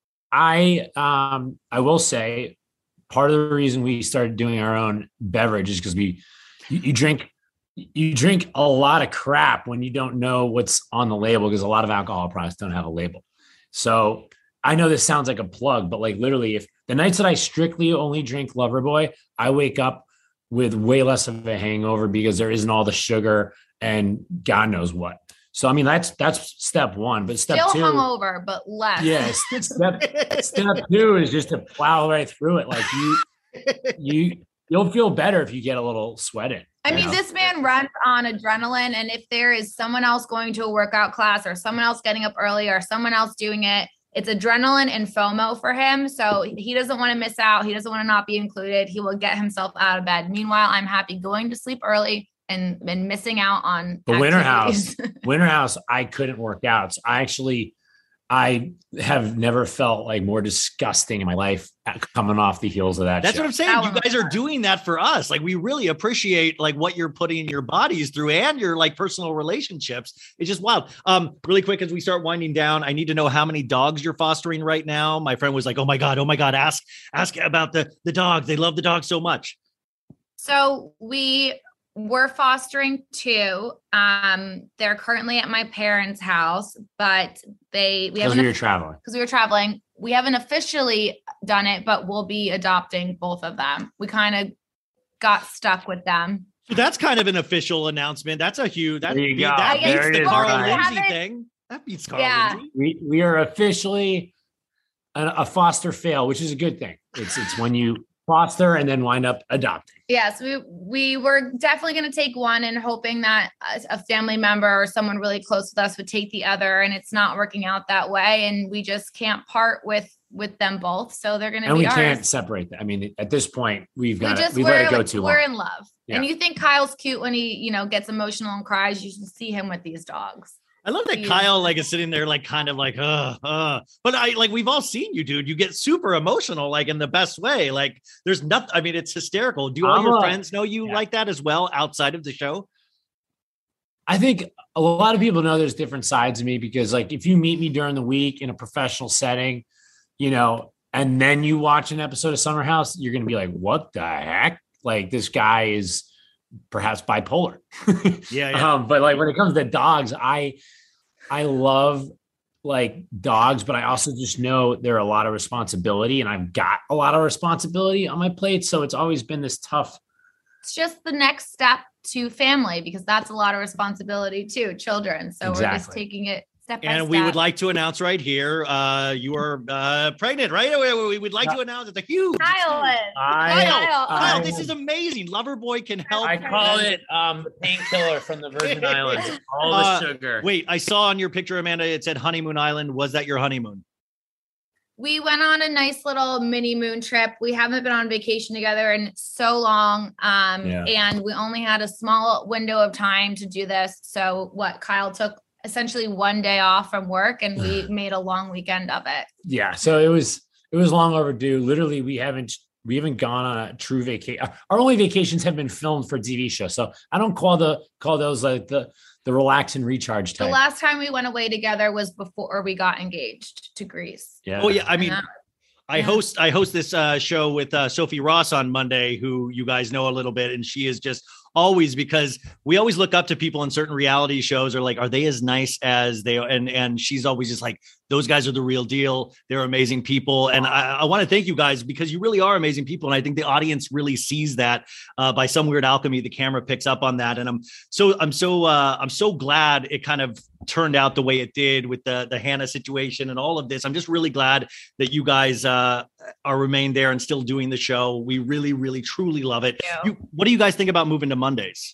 I um I will say part of the reason we started doing our own beverage is because we you, you drink you drink a lot of crap when you don't know what's on the label, because a lot of alcohol products don't have a label. So I know this sounds like a plug, but like literally, if the nights that I strictly only drink Loverboy, I wake up with way less of a hangover because there isn't all the sugar and God knows what. So I mean, that's that's step one. But step Still two, hungover, but less. yeah, step step two is just to plow right through it. Like you, you you'll feel better if you get a little sweat in. I you mean, know? this man runs on adrenaline. And if there is someone else going to a workout class or someone else getting up early or someone else doing it, it's adrenaline and FOMO for him. So he doesn't want to miss out. He doesn't want to not be included. He will get himself out of bed. Meanwhile, I'm happy going to sleep early and, and missing out on the Winter activities. House. Winter House, I couldn't work out. So I actually, I have never felt like more disgusting in my life coming off the heels of that. That's show. what I'm saying. That You one guys was are hard. doing that for us. Like, we really appreciate like what you're putting your bodies through and your like personal relationships. It's just wild. Um, really quick, as we start winding down, I need to know how many dogs you're fostering right now. My friend was like, oh my God, oh my God, ask, ask about the, the dogs. They love the dogs so much. So we were fostering two. Um, they're currently at my parents' house, but they we because haven't we were traveling. because we were traveling. We haven't officially done it, but we'll be adopting both of them. We kind of got stuck with them. So that's kind of an official announcement. That's a huge, that, There you beat- go. that There beats it the is, Carl Ryan. Lindsay Haven't- thing. That beats Carl Yeah. Lindsay. We we are officially a, a foster fail, which is a good thing. It's it's when you foster and then wind up adopting. Yes, we we were definitely going to take one and hoping that a a family member or someone really close with us would take the other, and it's not working out that way, and we just can't part with with them both, so they're going to And be we ours. can't separate that. I mean, at this point, we've we got just it. We've we're let it go like, too we're long. in love, Yeah. and you think Kyle's cute when he you know gets emotional and cries. You should see him with these dogs. I love that Yeah. Kyle like is sitting there like kind of like uh uh but I like we've all seen you, dude. You get super emotional like in the best way. Like there's nothing. I mean, it's hysterical. Do all I'm your a- friends know you yeah. like that as well outside of the show? I think a lot of people know there's different sides of me because, like, if you meet me during the week in a professional setting, you know, and then you watch an episode of Summer House, you're going to be like, what the heck? Like, this guy is perhaps bipolar. Yeah, yeah. Um, but like when it comes to dogs, I I love like dogs, but I also just know there are a lot of responsibility, and I've got a lot of responsibility on my plate. So it's always been this tough. It's just the next step to family because that's a lot of responsibility too, children. So we're just Exactly. taking it Step by And step. we would like to announce right here, uh, you are uh, pregnant, right? We, we would like to announce it's a huge. Kyle is. I- Kyle, Kyle. Kyle, I- this is amazing. Loverboy can help. I call it um, the painkiller from the Virgin Islands. All the Uh, sugar. Wait, I saw on your picture, Amanda, it said honeymoon island. Was that your honeymoon? We went on a nice little mini moon trip. We haven't been on vacation together in so long. Um, Yeah. and we only had a small window of time to do this. So what Kyle took essentially one day off from work and we made a long weekend of it. Yeah. So it was it was long overdue. Literally, we haven't we haven't gone on a true vacation. Our only vacations have been filmed for T V shows. So I don't call the call those like the the relax and recharge The type. last time we went away together was before we got engaged to Greece. yeah. Oh yeah, I mean, And that- I Yeah. host I host this uh, show with uh, Sophie Ross on Monday, who you guys know a little bit, and she is just always, because we always look up to people in certain reality shows, are like, are they as nice as they are? And and she's always just like, those guys are the real deal. They're amazing people, and I, I want to thank you guys because you really are amazing people, and I think the audience really sees that uh, by some weird alchemy. The camera picks up on that, and I'm so I'm so uh, I'm so glad it kind of turned out the way it did with the the Hannah situation and all of this. I'm just really glad that you guys uh, are remained there and still doing the show. We really, really, truly love it. Yeah. You, what do you guys think about moving to Mondays?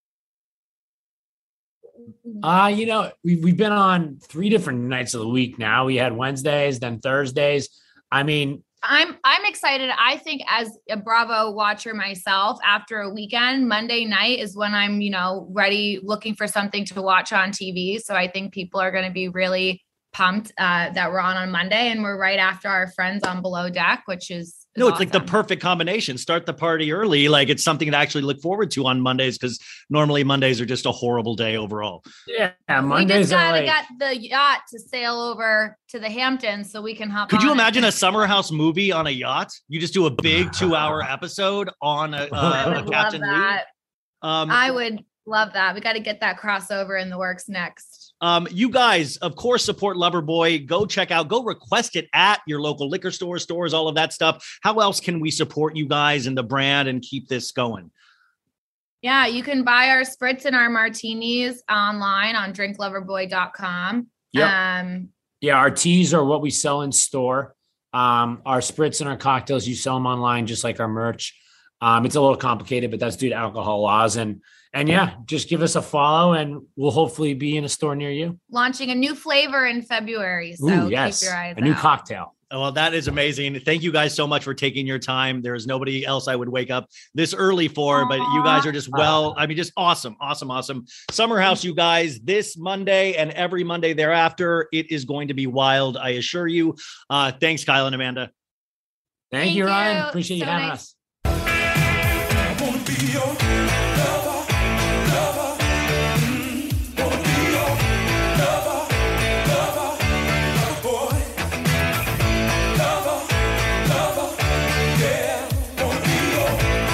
Uh, you know, we've we've been on three different nights of the week now. We had Wednesdays, then Thursdays. I mean, I'm I'm excited. I think as a Bravo watcher myself, after a weekend, Monday night is when I'm, you know, ready, looking for something to watch on T V. So I think people are going to be really pumped uh, that we're on on Monday, and we're right after our friends on Below Deck, which is, is No, it's like the awesome. perfect combination. Start the party early. Like it's something to actually look forward to on Mondays, because normally Mondays are just a horrible day overall. yeah, We Mondays just are gotta like, get the yacht to sail over to the Hamptons so we can hop. Could you on it. imagine a Summer House movie on a yacht? You just do a big two hour episode on a, I uh, a would love Captain Lee. that. Um, I would love that. We got to get that crossover in the works next. Um, you guys, of course, support Loverboy. Go check out, go request it at your local liquor store, stores, all of that stuff. How else can we support you guys and the brand and keep this going? Yeah, you can buy our spritz and our martinis online on drink loverboy dot com. Yep. Um, yeah, our teas are what we sell in store. Um, our spritz and our cocktails, you sell them online, just like our merch. Um, it's a little complicated, but that's due to alcohol laws. And and yeah, just give us a follow, and we'll hopefully be in a store near you. launching a new flavor in February. So Ooh, yes, keep your eyes a new out. cocktail. Well, that is amazing. Thank you guys so much for taking your time. There's nobody else I would wake up this early for, but you guys are just well, I mean, just awesome, awesome, awesome. Summer House, you guys, this Monday and every Monday thereafter, it is going to be wild, I assure you. Uh, thanks, Kyle and Amanda. Thank, Thank you, Ryan. you. Appreciate you So having nice. us. I wanna be your lover, lover. Mm, wanna be your lover, lover, lover boy. Lover, lover, yeah. Wanna be your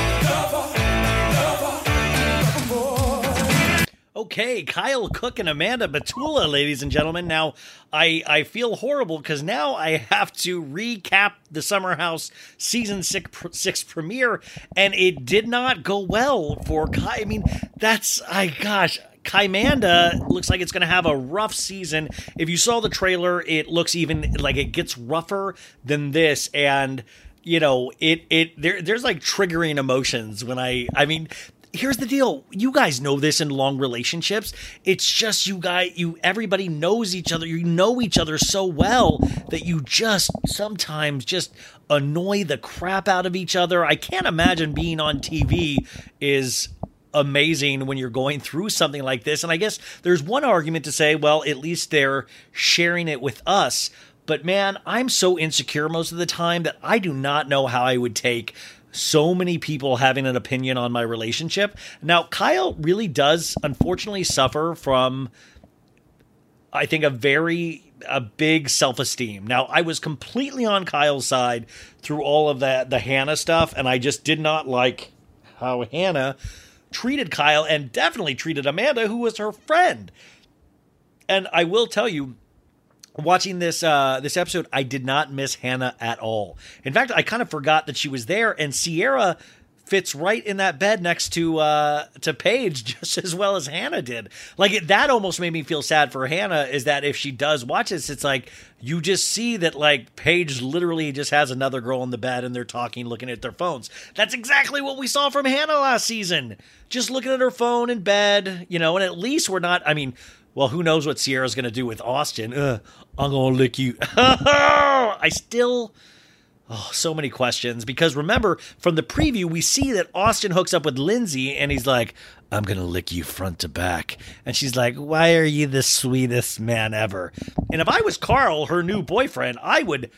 lover, lover, lover boy. Okay, Kyle Cook and Amanda Batula, ladies and gentlemen. Now, I, I feel horrible because now I have to recap the Summer House season six, six premiere, and it did not go well for Kai. I mean, that's, I gosh, Kymanda looks like it's going to have a rough season. If you saw the trailer, it looks even like it gets rougher than this, and you know, it it there there's like triggering emotions when I I mean. Here's the deal. You guys know this in long relationships. It's just you guys, you, everybody knows each other. You know each other so well that you just sometimes just annoy the crap out of each other. I can't imagine being on T V is amazing when you're going through something like this. And I guess there's one argument to say, well, at least they're sharing it with us. But man, I'm so insecure most of the time that I do not know how I would take so many people having an opinion on my relationship. Now, Kyle really does, unfortunately, suffer from, I think, a very a big self-esteem. Now, I was completely on Kyle's side through all of that, the Hannah stuff, and I just did not like how Hannah treated Kyle and definitely treated Amanda, who was her friend. And I will tell you, watching this uh, this episode, I did not miss Hannah at all. In fact, I kind of forgot that she was there, and Sierra fits right in that bed next to uh, to Paige just as well as Hannah did. Like it, that almost made me feel sad for Hannah, is that if she does watch this, it's like you just see that like Paige literally just has another girl in the bed and they're talking, looking at their phones. That's exactly what we saw from Hannah last season. Just looking at her phone in bed, you know, and at least we're not, I mean, well, who knows what Sierra's going to do with Austin. Ugh, I'm going to lick you. I still... Oh, so many questions, because remember from the preview, we see that Austin hooks up with Lindsay and he's like, I'm going to lick you front to back. And she's like, why are you the sweetest man ever? And if I was Carl, her new boyfriend, I would,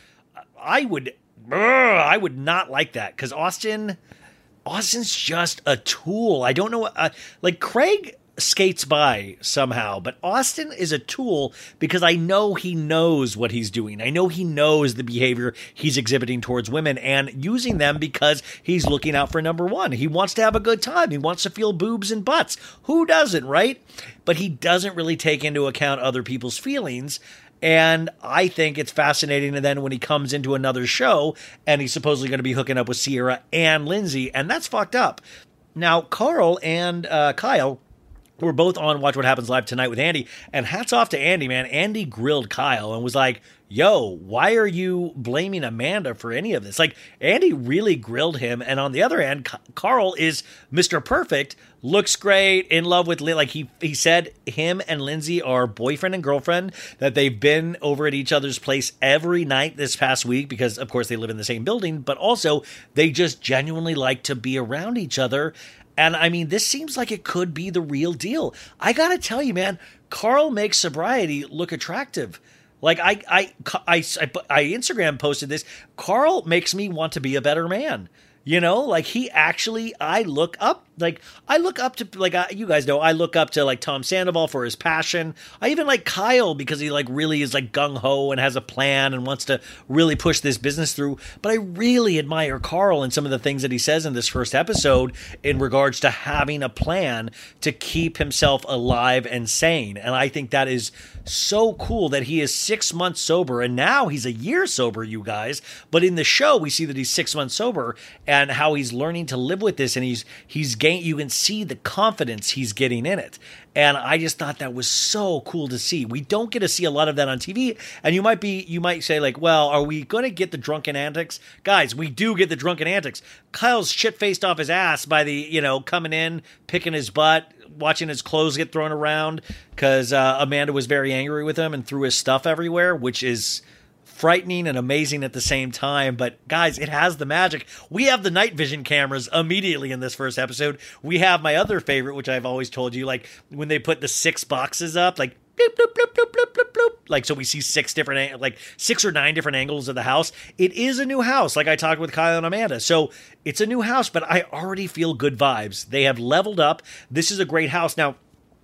I would, ugh, I would not like that, because Austin, Austin's just a tool. I don't know. Uh, like Craig skates by somehow, but Austin is a tool because I know he knows what he's doing. I know he knows the behavior he's exhibiting towards women and using them because he's looking out for number one. He wants to have a good time. He wants to feel boobs and butts. Who doesn't, right? But he doesn't really take into account other people's feelings. And I think it's fascinating. And then when he comes into another show and he's supposedly going to be hooking up with Sierra and Lindsay, and that's fucked up. Now, Carl and uh, Kyle we're both on Watch What Happens Live tonight with Andy, and hats off to Andy, man. Andy grilled Kyle and was like, yo, why are you blaming Amanda for any of this? Like, Andy really grilled him, and on the other hand, Carl is Mister Perfect, looks great, in love with, like, he, he said him and Lindsay are boyfriend and girlfriend, that they've been over at each other's place every night this past week because, of course, they live in the same building, but also they just genuinely like to be around each other. And I mean, this seems like it could be the real deal. I gotta tell you, man, Carl makes sobriety look attractive. Like I, I, I, I, I Instagram posted this. Carl makes me want to be a better man. You know, like he actually, I look up, like I look up to, like I, you guys know, I look up to like Tom Sandoval for his passion. I even like Kyle because he like really is like gung-ho and has a plan and wants to really push this business through. But I really admire Carl and some of the things that he says in this first episode in regards to having a plan to keep himself alive and sane. And I think that is so cool that he is six months sober and now he's a year sober, you guys. But in the show, we see that he's six months sober and how he's learning to live with this, and he's he's gain. You can see the confidence he's getting in it, and I just thought that was so cool to see. We don't get to see a lot of that on T V, and you might be you might say like, well, are we going to get the drunken antics, guys? We do get the drunken antics. Kyle's shit faced off his ass by the you know coming in, picking his butt, watching his clothes get thrown around because uh, Amanda was very angry with him and threw his stuff everywhere, which is frightening and amazing at the same time. But guys, it has the magic. We have the night vision cameras immediately in this first episode. We have my other favorite, which I've always told you, like when they put the six boxes up, like bloop, bloop, bloop, bloop, bloop, bloop, bloop. Like, so we see six different, like six or nine different angles of the house. It is a new house, like I talked with Kyle and Amanda. So it's a new house, but I already feel good vibes. They have leveled up. This is a great house. Now,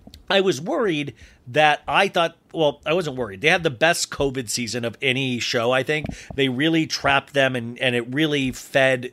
I was worried that I thought, well, I wasn't worried. They had the best COVID season of any show, I think. They really trapped them, and, and it really fed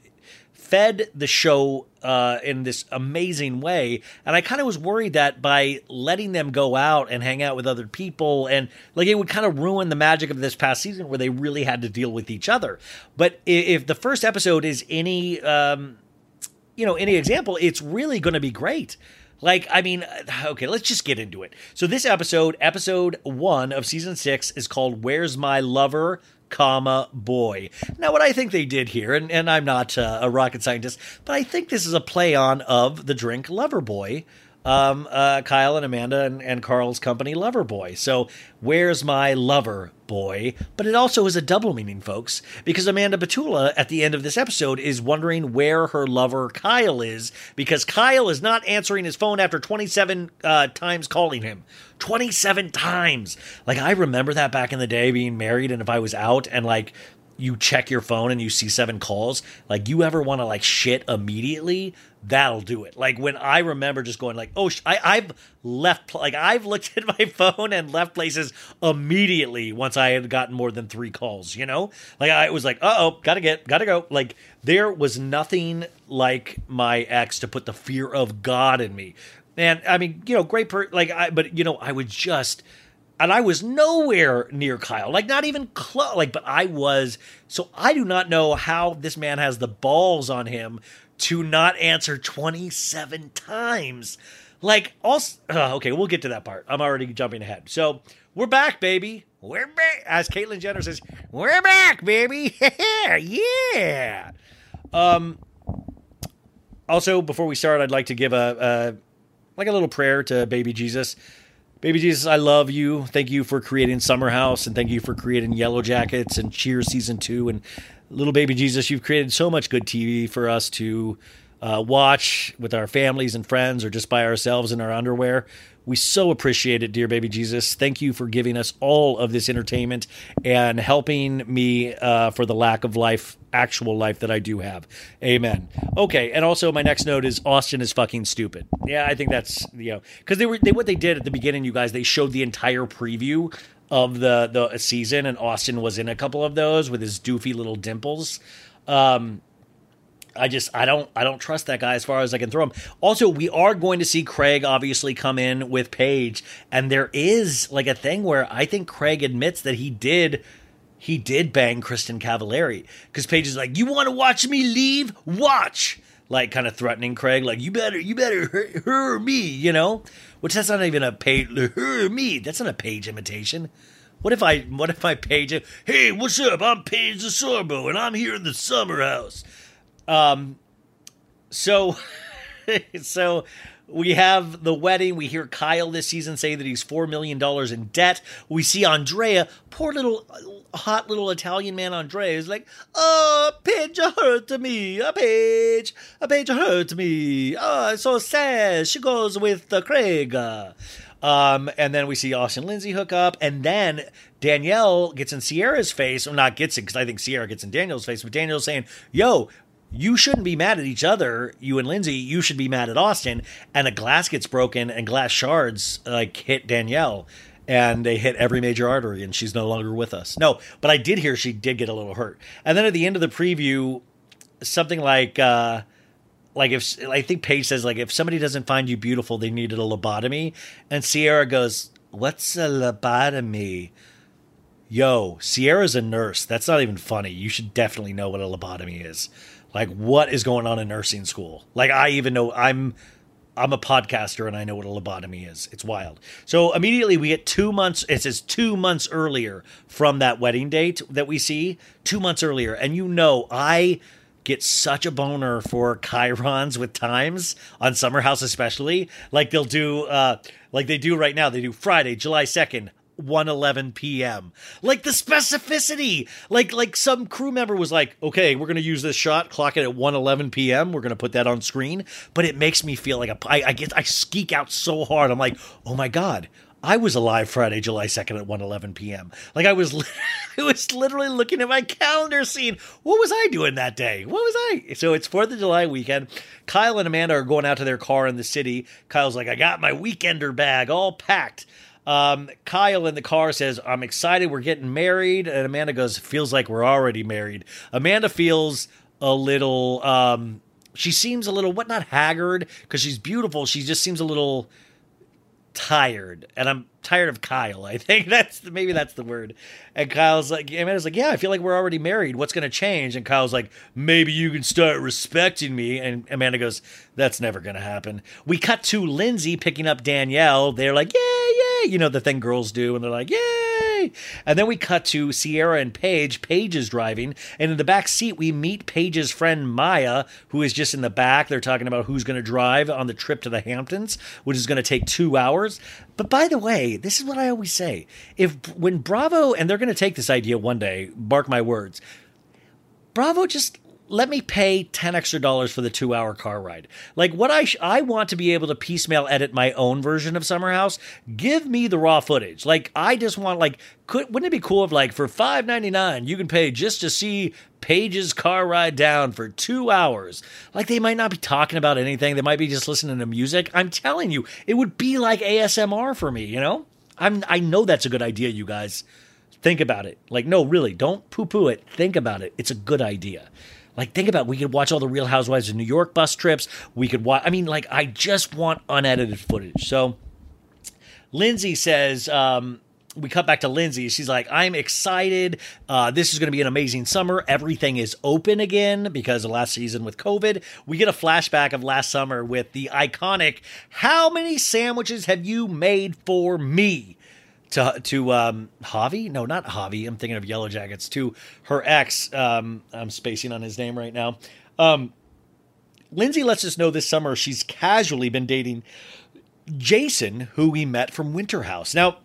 fed the show uh, in this amazing way. And I kind of was worried that by letting them go out and hang out with other people, and like it would kind of ruin the magic of this past season where they really had to deal with each other. But if the first episode is any, um, you know, any example, it's really going to be great. Like, I mean, okay, let's just get into it. So this episode, episode one of season six, is called Where's My Lover, comma, Boy. Now, what I think they did here, and, and I'm not uh, a rocket scientist, but I think this is a play on of the drink Loverboy, um, uh, Kyle and Amanda and, and Carl's company Loverboy. So, where's my lover, boy? But it also is a double meaning, folks, because Amanda Batula at the end of this episode is wondering where her lover Kyle is, because Kyle is not answering his phone after twenty-seven uh, times calling him. twenty-seven times. Like, I remember that back in the day being married, and if I was out and like you check your phone and you see seven calls, like you ever want to like shit immediately, that'll do it. Like when I remember just going like, oh, sh- I, I've left, like I've looked at my phone and left places immediately once I had gotten more than three calls, you know? Like I was like, uh-oh, gotta get, gotta go. Like there was nothing like my ex to put the fear of God in me. And I mean, you know, great, per- like I, but you know, I would just, and I was nowhere near Kyle, like not even close, like, but I was, so I do not know how this man has the balls on him to not answer twenty-seven times. Like, also, uh, okay, we'll get to that part. I'm already jumping ahead. So, we're back, baby. We're back. As Caitlyn Jenner says, we're back, baby. Yeah. Um. Also, before we start, I'd like to give a, a like a little prayer to baby Jesus. Baby Jesus, I love you. Thank you for creating Summer House, and thank you for creating Yellow Jackets and Cheers Season two. And little baby Jesus, you've created so much good T V for us to uh, watch with our families and friends or just by ourselves in our underwear. We so appreciate it, dear baby Jesus. Thank you for giving us all of this entertainment and helping me uh, for the lack of life, actual life that I do have. Amen. Okay, and also my next note is Austin is fucking stupid. Yeah, I think that's, you know, because they were they, what they did at the beginning, you guys, they showed the entire preview of the the season, and Austin was in a couple of those with his doofy little dimples. Um, I just I don't I don't trust that guy as far as I can throw him. Also, we are going to see Craig obviously come in with Paige, and there is like a thing where I think Craig admits that he did he did bang Kristen Cavallari, because Paige is like, "You want to watch me leave? Watch!" Like kind of threatening Craig, like, "You better you better her, her me," you know, which that's not even a Paige her me. That's not a Paige imitation. What if I what if I Paige it? "Hey, what's up? I'm Paige the Sorbo, and I'm here in the Summer House." Um, so, so we have the wedding. We hear Kyle this season say that he's four million dollars in debt. We see Andrea, poor little, hot little Italian man Andrea, is like, "Oh, Paige hurt me. A Paige, a Paige hurt me. Oh, it's so sad. She goes with uh, Craig." Uh, Um, and then we see Austin and Lindsay hook up, and then Danielle gets in Sierra's face, or not gets it, because I think Sierra gets in Danielle's face, but Danielle's saying, "Yo, you shouldn't be mad at each other, you and Lindsay, you should be mad at Austin." And a glass gets broken, and glass shards, like, hit Danielle, and they hit every major artery, and she's no longer with us. No, but I did hear she did get a little hurt. And then at the end of the preview, something like, uh, Like if I think Paige says, like, if somebody doesn't find you beautiful, they needed a lobotomy. And Sierra goes, "What's a lobotomy?" Yo, Sierra's a nurse. That's not even funny. You should definitely know what a lobotomy is. Like, what is going on in nursing school? Like, I even know I'm I'm a podcaster and I know what a lobotomy is. It's wild. So immediately we get two months. It says two months earlier from that wedding date that we see. Two months earlier. And you know, I get such a boner for chyrons with times on Summer House, especially. Like they'll do, uh, like they do right now. They do Friday, July second, one eleven p.m. Like the specificity. Like like some crew member was like, "Okay, we're gonna use this shot. Clock it at one eleven p.m. We're gonna put that on screen." But it makes me feel like a, I, I get I skeek out so hard. I'm like, "Oh my god." I was alive Friday, July second at one eleven p.m. Like I was, I was literally looking at my calendar seeing, what was I doing that day? What was I? So it's fourth of July weekend. Kyle and Amanda are going out to their car in the city. Kyle's like, "I got my weekender bag all packed." Um, Kyle in the car says, "I'm excited. We're getting married." And Amanda goes, "Feels like we're already married." Amanda feels a little, um, she seems a little, what, not haggard, because she's beautiful. She just seems a little tired, and I'm tired of Kyle. I think that's maybe that's the word. And Kyle's like, Amanda's like, "Yeah, I feel like we're already married. What's going to change?" And Kyle's like, "Maybe you can start respecting me." And Amanda goes, "That's never going to happen." We cut to Lindsay picking up Danielle. They're like, "Yay, yay!" You know the thing girls do, and they're like, "Yay!" And then we cut to Sierra and Paige. Paige is driving, and in the back seat we meet Paige's friend Maya, who is just in the back. They're talking about who's going to drive on the trip to the Hamptons, which is going to take two hours. But by the way, this is what I always say. If when Bravo, and they're going to take this idea one day, mark my words, Bravo, just let me pay ten extra dollars for the two hour car ride. Like what I, sh- I want to be able to piecemeal edit my own version of Summer House. Give me the raw footage. Like I just want, like, could, wouldn't it be cool if like for five ninety-nine you can pay just to see Paige's car ride down for two hours. Like they might not be talking about anything. They might be just listening to music. I'm telling you, it would be like A S M R for me, you know? I'm, I know that's a good idea, you guys. Think about it. Like, no, really, don't poo-poo it. Think about it. It's a good idea. Like, think about it. We could watch all the Real Housewives of New York bus trips. We could watch, I mean, like, I just want unedited footage. So Lindsay says, um, we cut back to Lindsay. She's like, I'm excited. Uh, this is going to be an amazing summer. Everything is open again because of last season with COVID. We get a flashback of last summer with the iconic, how many sandwiches have you made for me? To, to um, Javi? No, not Javi. I'm thinking of Yellow Jackets. To her ex. Um, I'm spacing on his name right now. Um, Lindsay lets us know this summer she's casually been dating Jason, who we met from Winter House. Now,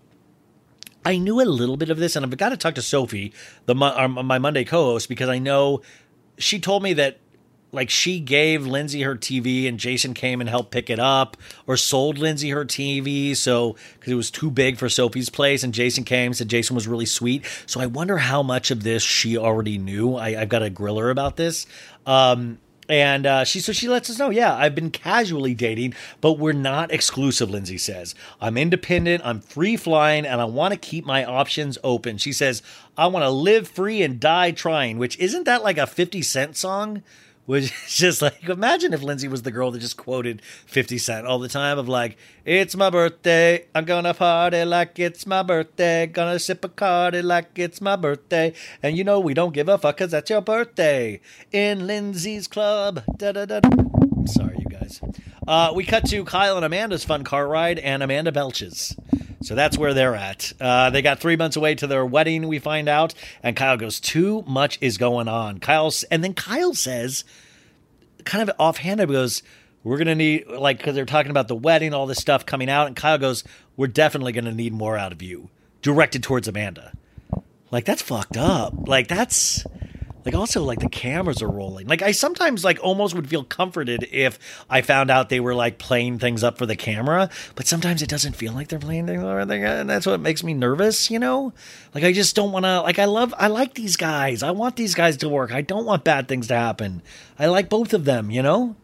I knew a little bit of this, and I've got to talk to Sophie, the our, my Monday co-host, because I know she told me that like she gave Lindsay her T V and Jason came and helped pick it up, or sold Lindsay her T V. So, because it was too big for Sophie's place, and Jason came, said Jason was really sweet. So I wonder how much of this she already knew. I, I've got to grill her about this. Um, And uh, she so she lets us know, yeah, I've been casually dating, but we're not exclusive, Lindsay says. I'm independent, I'm free flying, and I want to keep my options open. She says, I want to live free and die trying, which isn't that like a fifty Cent song? Which is just like, imagine if Lindsay was the girl that just quoted fifty Cent all the time of like, it's my birthday, I'm gonna party like it's my birthday, gonna sip a Cardi like it's my birthday, and you know we don't give a fuck cause that's your birthday, in Lindsay's club, da da da. Sorry, you guys. Uh, we cut to Kyle and Amanda's fun car ride, and Amanda belches. So that's where they're at. Uh, they got three months away to their wedding, we find out. And Kyle goes, too much is going on. Kyle's, and then Kyle says, kind of offhanded, goes, we're going to need, like, because they're talking about the wedding, all this stuff coming out. And Kyle goes, we're definitely going to need more out of you. Directed towards Amanda. Like, that's fucked up. Like, that's... Like, also, like, the cameras are rolling. Like, I sometimes, like, almost would feel comforted if I found out they were, like, playing things up for the camera. But sometimes it doesn't feel like they're playing things up, and that's what makes me nervous, you know? Like, I just don't want to, like, I love, I like these guys. I want these guys to work. I don't want bad things to happen. I like both of them, you know?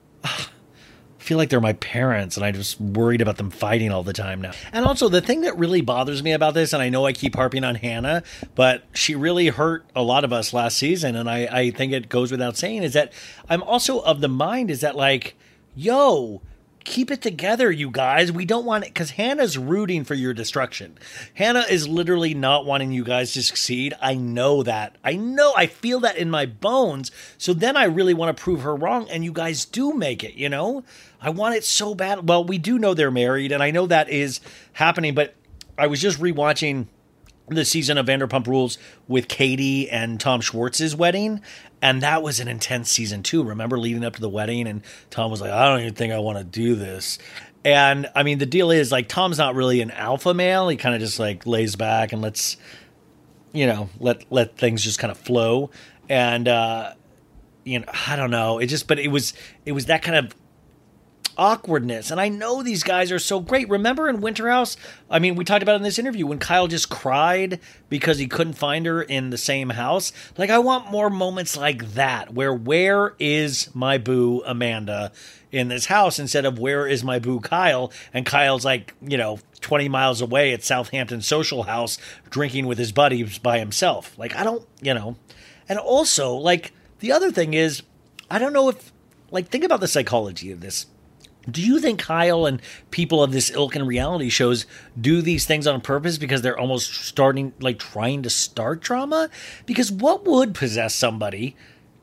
I feel like they're my parents, and I'm just worried about them fighting all the time now. And also, the thing that really bothers me about this, and I know I keep harping on Hannah, but she really hurt a lot of us last season, and I, I think it goes without saying, is that I'm also of the mind is that, like, yo, keep it together, you guys. We don't want it, because Hannah's rooting for your destruction. Hannah is literally not wanting you guys to succeed. I know that. I know. I feel that in my bones. So then I really want to prove her wrong, and you guys do make it, you know? I want it so bad. Well, we do know they're married, and I know that is happening, but I was just rewatching the season of Vanderpump Rules with Katie and Tom Schwartz's wedding, and that was an intense season too. Remember, leading up to the wedding, and Tom was like, I don't even think I want to do this. And I mean, the deal is, like, Tom's not really an alpha male. He kind of just like lays back and lets, you know, let let things just kind of flow. And uh, you know, I don't know. It just, but it was it was that kind of awkwardness. And I know these guys are so great. Remember in Winter House, I mean, we talked about in this interview when Kyle just cried because he couldn't find her in the same house. Like, I want more moments like that, where where is my boo Amanda in this house, instead of where is my boo Kyle, and Kyle's like, you know, twenty miles away at Southampton Social House drinking with his buddies by himself. Like, I don't, you know. And also, like, the other thing is, I don't know if, like, think about the psychology of this. Do you think Kyle and people of this ilk in reality shows do these things on purpose because they're almost starting, like, trying to start drama? Because what would possess somebody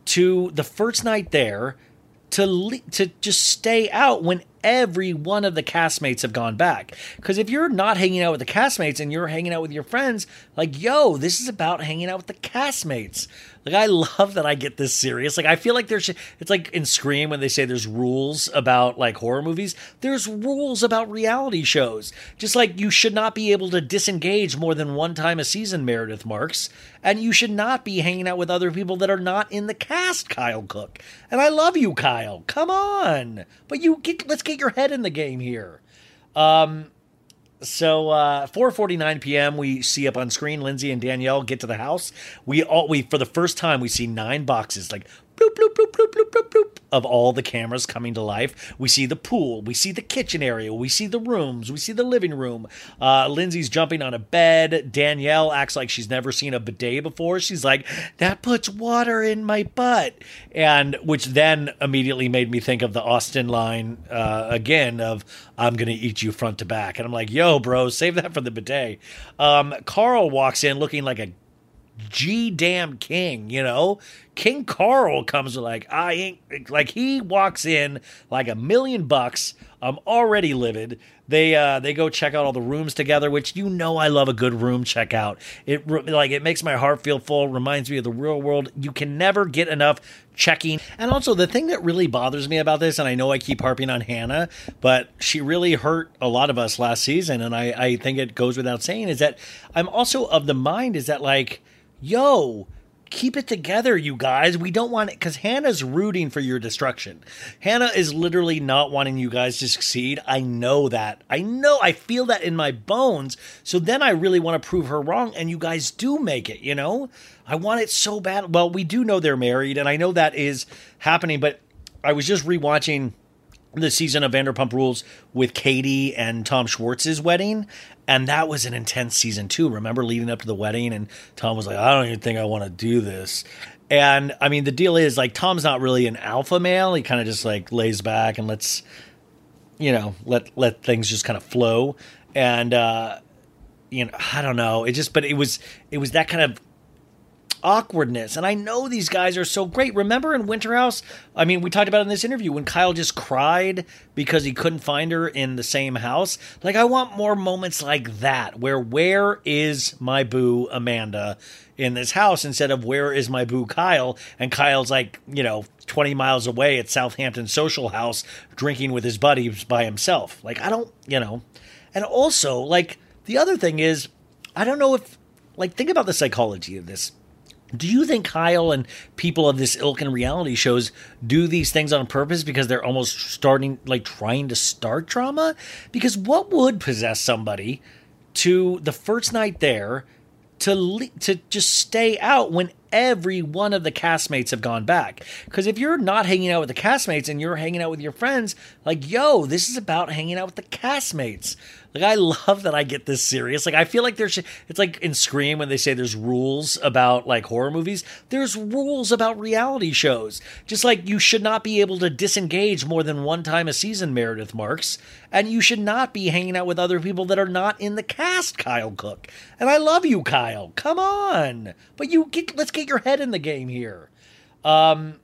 to the first night there to le- to just stay out when every one of the castmates have gone back? Because if you're not hanging out with the castmates and you're hanging out with your friends, like, yo, this is about hanging out with the castmates. Like, I love that I get this serious. Like, I feel like there's, it's like in Scream when they say there's rules about, like, horror movies. There's rules about reality shows. Just like you should not be able to disengage more than one time a season, Meredith Marks. And you should not be hanging out with other people that are not in the cast, Kyle Cook. And I love you, Kyle. Come on. But you get, let's get your head in the game here. Um... So uh, four forty-nine p.m. we see up on screen Lindsay and Danielle get to the house. We all we for the first time we see nine boxes, like bloop, bloop, bloop, bloop, bloop, bloop, bloop, of all the cameras coming to life. We see the pool. We see the kitchen area. We see the rooms. We see the living room. Uh, Lindsay's jumping on a bed. Danielle acts like she's never seen a bidet before. She's like, that puts water in my butt. And which then immediately made me think of the Austin line uh, again of, I'm going to eat you front to back. And I'm like, yo, bro, save that for the bidet. Um, Carl walks in looking like a G damn king, you know? King Carl comes like, I ain't, like he walks in like a million bucks. I'm already livid. They uh they go check out all the rooms together, which you know I love a good room checkout. It like it makes my heart feel full, reminds me of the real world. You can never get enough checking. And also the thing that really bothers me about this, and I know I keep harping on Hannah, but she really hurt a lot of us last season, and I, I think it goes without saying, is that I'm also of the mind is that like, yo, keep it together, you guys. We don't want it because Hannah's rooting for your destruction. Hannah is literally not wanting you guys to succeed. I know that. I know. I feel that in my bones. So then I really want to prove her wrong, and you guys do make it, you know? I want it so bad. Well, we do know they're married, and I know that is happening, but I was just rewatching the season of Vanderpump Rules with Katie and Tom Schwartz's wedding. And that was an intense season too. Remember leading up to the wedding and Tom was like, I don't even think I want to do this. And I mean, the deal is like, Tom's not really an alpha male. He kind of just like lays back and lets, you know, let, let things just kind of flow. And, uh, you know, I don't know. It just, but it was, it was that kind of awkwardness. And I know these guys are so great. Remember in Winter House? I mean, we talked about it in this interview when Kyle just cried because he couldn't find her in the same house. Like, I want more moments like that where where is my boo Amanda in this house instead of where is my boo Kyle? And Kyle's like, you know, twenty miles away at Southampton Social House drinking with his buddies by himself. Like, I don't, you know. And also, like, the other thing is, I don't know if, like, think about the psychology of this. Do you think Kyle and people of this ilk in reality shows do these things on purpose because they're almost starting, like trying to start drama? Because what would possess somebody to the first night there to le- to just stay out when every one of the castmates have gone back? Because if you're not hanging out with the castmates and you're hanging out with your friends, like, yo, this is about hanging out with the castmates. Like, I love that I get this serious. Like, I feel like there's, it's like in Scream when they say there's rules about like horror movies. There's rules about reality shows. Just like you should not be able to disengage more than one time a season, Meredith Marks. And you should not be hanging out with other people that are not in the cast, Kyle Cook. And I love you, Kyle. Come on. But you get, let's get your head in the game here. Um,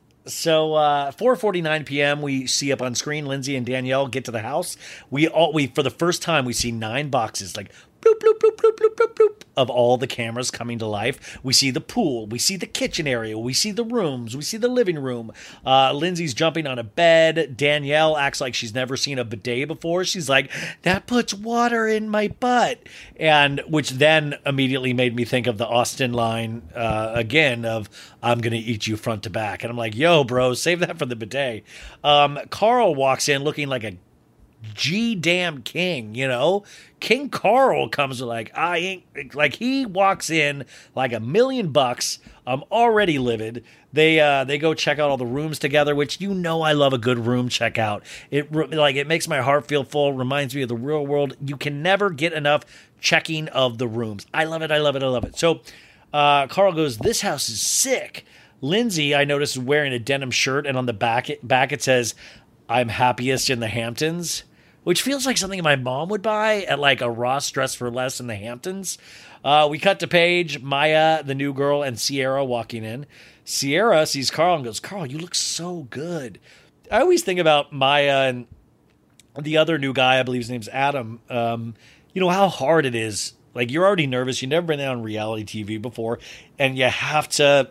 So uh, four forty-nine p.m. we see up on screen Lindsay and Danielle get to the house. We all we for the first time we see nine boxes like bloop bloop bloop bloop bloop bloop bloop of all the cameras coming to life. We see the pool, we see the kitchen area, we see the rooms, we see the living room. Uh, Lindsay's jumping on a bed. Danielle acts like she's never seen a bidet before. She's like, that puts water in my butt. And which then immediately made me think of the Austin line uh, again of, I'm going to eat you front to back. And I'm like, yo, bro, save that for the bidet. Um, Carl walks in looking like a G damn king, you know? King Carl comes like, I ain't, like he walks in like a million bucks. I'm already livid. They uh they go check out all the rooms together, which you know I love a good room checkout. It like it makes my heart feel full, reminds me of the real world. You can never get enough checking of the rooms. I love it. I love it. I love it. So uh Carl goes, this house is sick. Lindsay, I noticed, is wearing a denim shirt, and on the back it, back it says, I'm happiest in the Hamptons, which feels like something my mom would buy at like a Ross Dress for Less in the Hamptons. Uh, we cut to Paige, Maya, the new girl, and Sierra walking in. Sierra sees Carl and goes, Carl, you look so good. I always think about Maya and the other new guy, I believe his name's Adam. Um, you know how hard it is. Like, you're already nervous. You've never been on reality T V before, and you have to...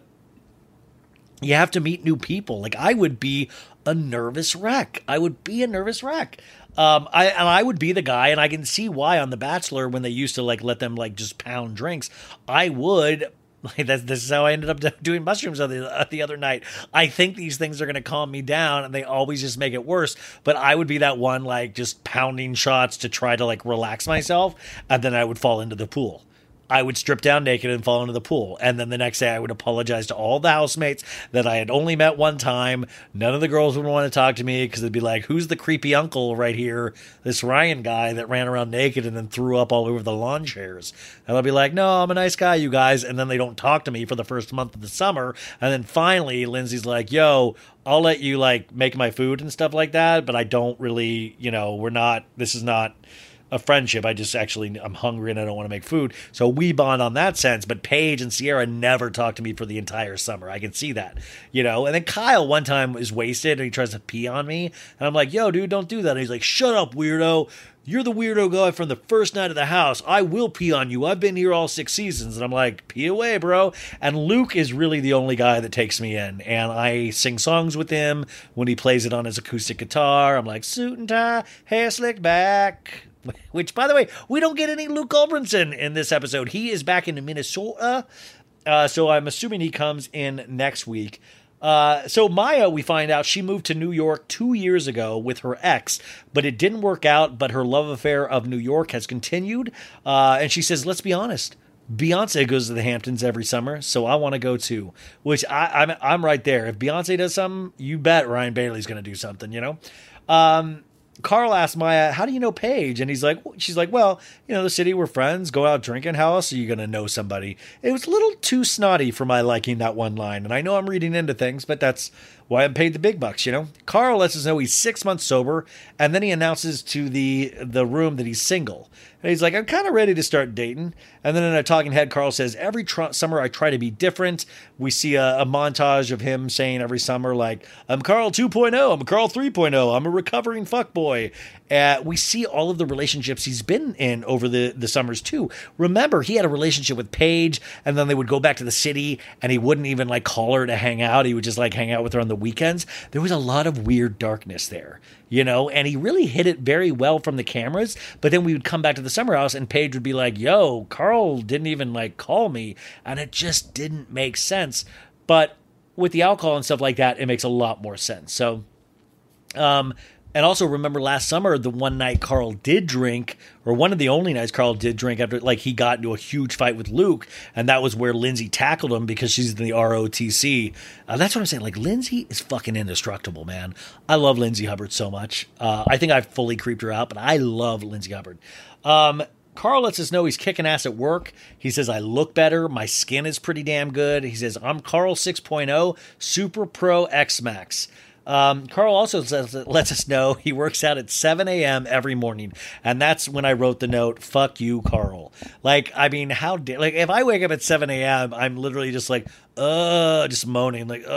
You have to meet new people. Like, I would be a nervous wreck. I would be a nervous wreck. Um, I and I would be the guy, and I can see why on The Bachelor when they used to like let them like just pound drinks. I would. Like, that's this is how I ended up doing mushrooms the uh, the other night. I think these things are going to calm me down, and they always just make it worse. But I would be that one like just pounding shots to try to like relax myself, and then I would fall into the pool. I would strip down naked and fall into the pool. And then the next day I would apologize to all the housemates that I had only met one time. None of the girls would want to talk to me because they'd be like, who's the creepy uncle right here? This Ryan guy that ran around naked and then threw up all over the lawn chairs. And I'll be like, no, I'm a nice guy, you guys. And then they don't talk to me for the first month of the summer. And then finally Lindsay's like, yo, I'll let you like make my food and stuff like that. But I don't really, you know, we're not, this is not a friendship. I just actually, I'm hungry and I don't want to make food. So we bond on that sense, but Paige and Sierra never talked to me for the entire summer. I can see that, you know? And then Kyle one time is wasted and he tries to pee on me. And I'm like, yo, dude, don't do that. And he's like, shut up, weirdo. You're the weirdo guy from the first night of the house. I will pee on you. I've been here all six seasons. And I'm like, pee away, bro. And Luke is really the only guy that takes me in. And I sing songs with him when he plays it on his acoustic guitar. I'm like, suit and tie, hair slicked back. Which, by the way, we don't get any Luke Ulbrinson in this episode. He is back in Minnesota, uh, so I'm assuming he comes in next week. Uh, so Maya, we find out she moved to New York two years ago with her ex, but it didn't work out, but her love affair of New York has continued. Uh, and she says, let's be honest, Beyonce goes to the Hamptons every summer, so I want to go too, which I, I'm, I'm right there. If Beyonce does something, you bet Ryan Bailey's going to do something, you know? Um, Carl asked Maya, how do you know Paige? And he's like, she's like, well, you know, the city, we're friends, go out drinking. How else are you going to know somebody? It was a little too snotty for my liking, that one line. And I know I'm reading into things, but that's why I'm paid the big bucks, you know? Carl lets us know he's six months sober. And then he announces to the, the room that he's single. And he's like, I'm kind of ready to start dating. And then in a talking head, Carl says, every tr- summer I try to be different. We see a, a montage of him saying every summer, like, I'm Carl two point oh, I'm Carl three point oh, I'm a recovering fuckboy. Uh, we see all of the relationships he's been in over the, the summers too. Remember, he had a relationship with Paige, and then they would go back to the city, and he wouldn't even like call her to hang out. He would just like hang out with her on the weekends. There was a lot of weird darkness there, you know, and he really hit it very well from the cameras. But then we would come back to the summer house, and Paige would be like, yo, Carl didn't even like call me, and it just didn't make sense. But with the alcohol and stuff like that, it makes a lot more sense. So, um, and also remember last summer, the one night Carl did drink, or one of the only nights Carl did drink after, like, he got into a huge fight with Luke, and that was where Lindsay tackled him because she's in the R O T C. Uh, that's what I'm saying. Like, Lindsay is fucking indestructible, man. I love Lindsay Hubbard so much. Uh, I think I've fully creeped her out, but I love Lindsay Hubbard. Um, Carl lets us know he's kicking ass at work. He says, I look better. My skin is pretty damn good. He says, I'm Carl six point oh, Super Pro X-Max. Um, Carl also says, lets us know he works out at seven a.m. every morning. And that's when I wrote the note, fuck you, Carl. Like, I mean, how dare, like, if I wake up at seven a.m., I'm literally just like, uh, just moaning, like, uh,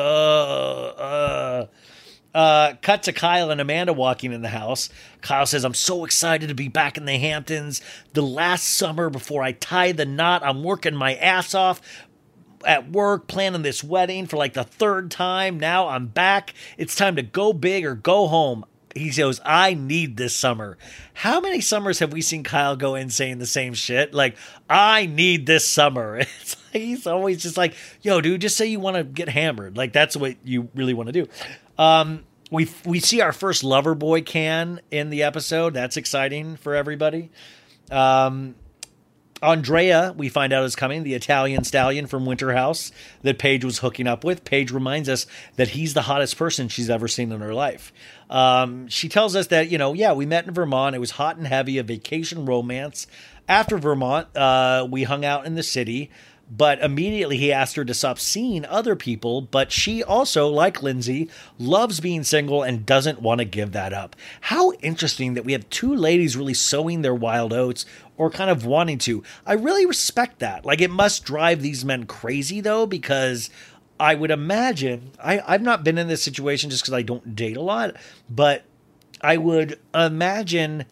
uh. Uh, cut to Kyle and Amanda walking in the house. Kyle says, I'm so excited to be back in the Hamptons. The last summer before I tie the knot, I'm working my ass off at work, planning this wedding for like the third time. Now I'm back. It's time to go big or go home. He goes, I need this summer. How many summers have we seen Kyle go in saying the same shit? Like, I need this summer. It's like, he's always just like, yo, dude, just say you want to get hammered. Like, that's what you really want to do. Um, we we see our first lover boy can in the episode. That's exciting for everybody. Um, Andrea, we find out, is coming, the Italian stallion from Winter House that Paige was hooking up with. Paige reminds us that he's the hottest person she's ever seen in her life. Um, she tells us that, you know, yeah, we met in Vermont. It was hot and heavy, a vacation romance. After Vermont, uh, we hung out in the city. But immediately he asked her to stop seeing other people. But she also, like Lindsay, loves being single and doesn't want to give that up. How interesting that we have two ladies really sowing their wild oats or kind of wanting to. I really respect that. Like, it must drive these men crazy, though, because I would imagine, I, I've not been in this situation just because I don't date a lot, but I would imagine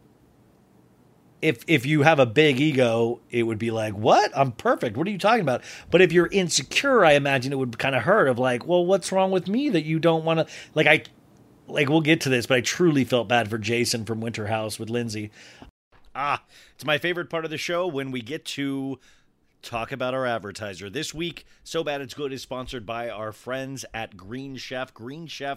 If if you have a big ego, it would be like, what? I'm perfect. What are you talking about? But if you're insecure, I imagine it would kind of hurt of like, well, what's wrong with me that you don't want to, like, I, like, we'll get to this, but I truly felt bad for Jason from Winter House with Lindsay. Ah, it's my favorite part of the show when we get to talk about our advertiser. This week, So Bad It's Good is sponsored by our friends at Green Chef. Green Chef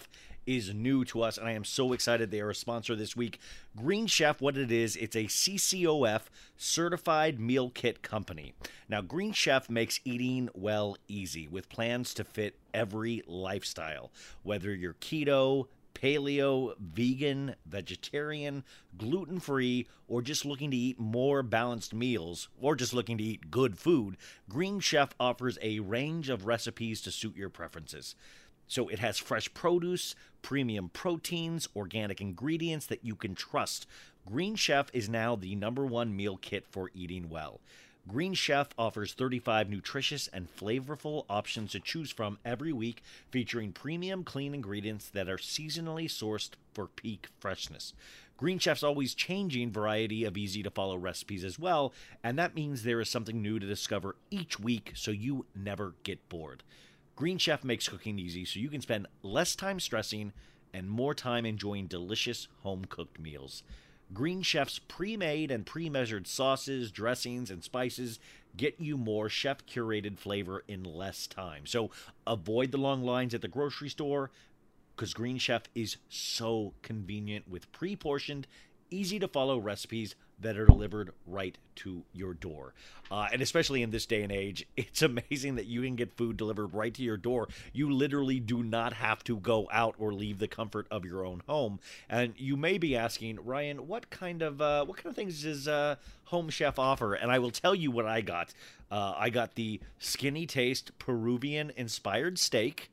is new to us, and I am so excited they are a sponsor this week. Green Chef, what it is, it's a C C O F certified meal kit company. Now, Green Chef makes eating well easy with plans to fit every lifestyle, whether you're keto, paleo, vegan, vegetarian, gluten-free, or just looking to eat more balanced meals, or just looking to eat good food. Green Chef offers a range of recipes to suit your preferences. So it has fresh produce, premium proteins, organic ingredients that you can trust. Green Chef is now the number one meal kit for eating well. Green Chef offers thirty-five nutritious and flavorful options to choose from every week, featuring premium clean ingredients that are seasonally sourced for peak freshness. Green Chef's always changing variety of easy-to-follow recipes as well, and that means there is something new to discover each week so you never get bored. Green Chef makes cooking easy so you can spend less time stressing and more time enjoying delicious home-cooked meals. Green Chef's pre-made and pre-measured sauces, dressings, and spices get you more chef-curated flavor in less time. So avoid the long lines at the grocery store because Green Chef is so convenient with pre-portioned, easy-to-follow recipes that are delivered right to your door. Uh, and especially in this day and age, it's amazing that you can get food delivered right to your door. You literally do not have to go out or leave the comfort of your own home. And you may be asking, Ryan, what kind of uh, what kind of things does uh, Home Chef offer? And I will tell you what I got. Uh, I got the Skinny Taste Peruvian-inspired steak.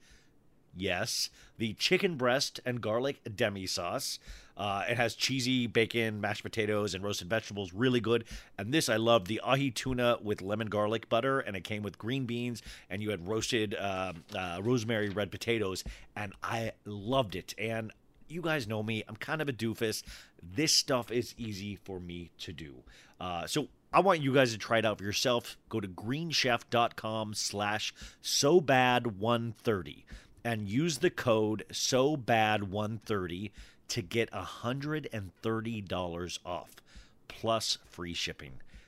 Yes, the chicken breast and garlic demi sauce. Uh, it has cheesy bacon, mashed potatoes, and roasted vegetables. Really good. And this, I love the ahi tuna with lemon garlic butter, and it came with green beans, and you had roasted uh, uh, rosemary red potatoes, and I loved it. And you guys know me. I'm kind of a doofus. This stuff is easy for me to do. Uh, so I want you guys to try it out for yourself. Go to greenchef.com slash so bad 130 and use the code so bad 130 to get one hundred thirty dollars off, plus free shipping.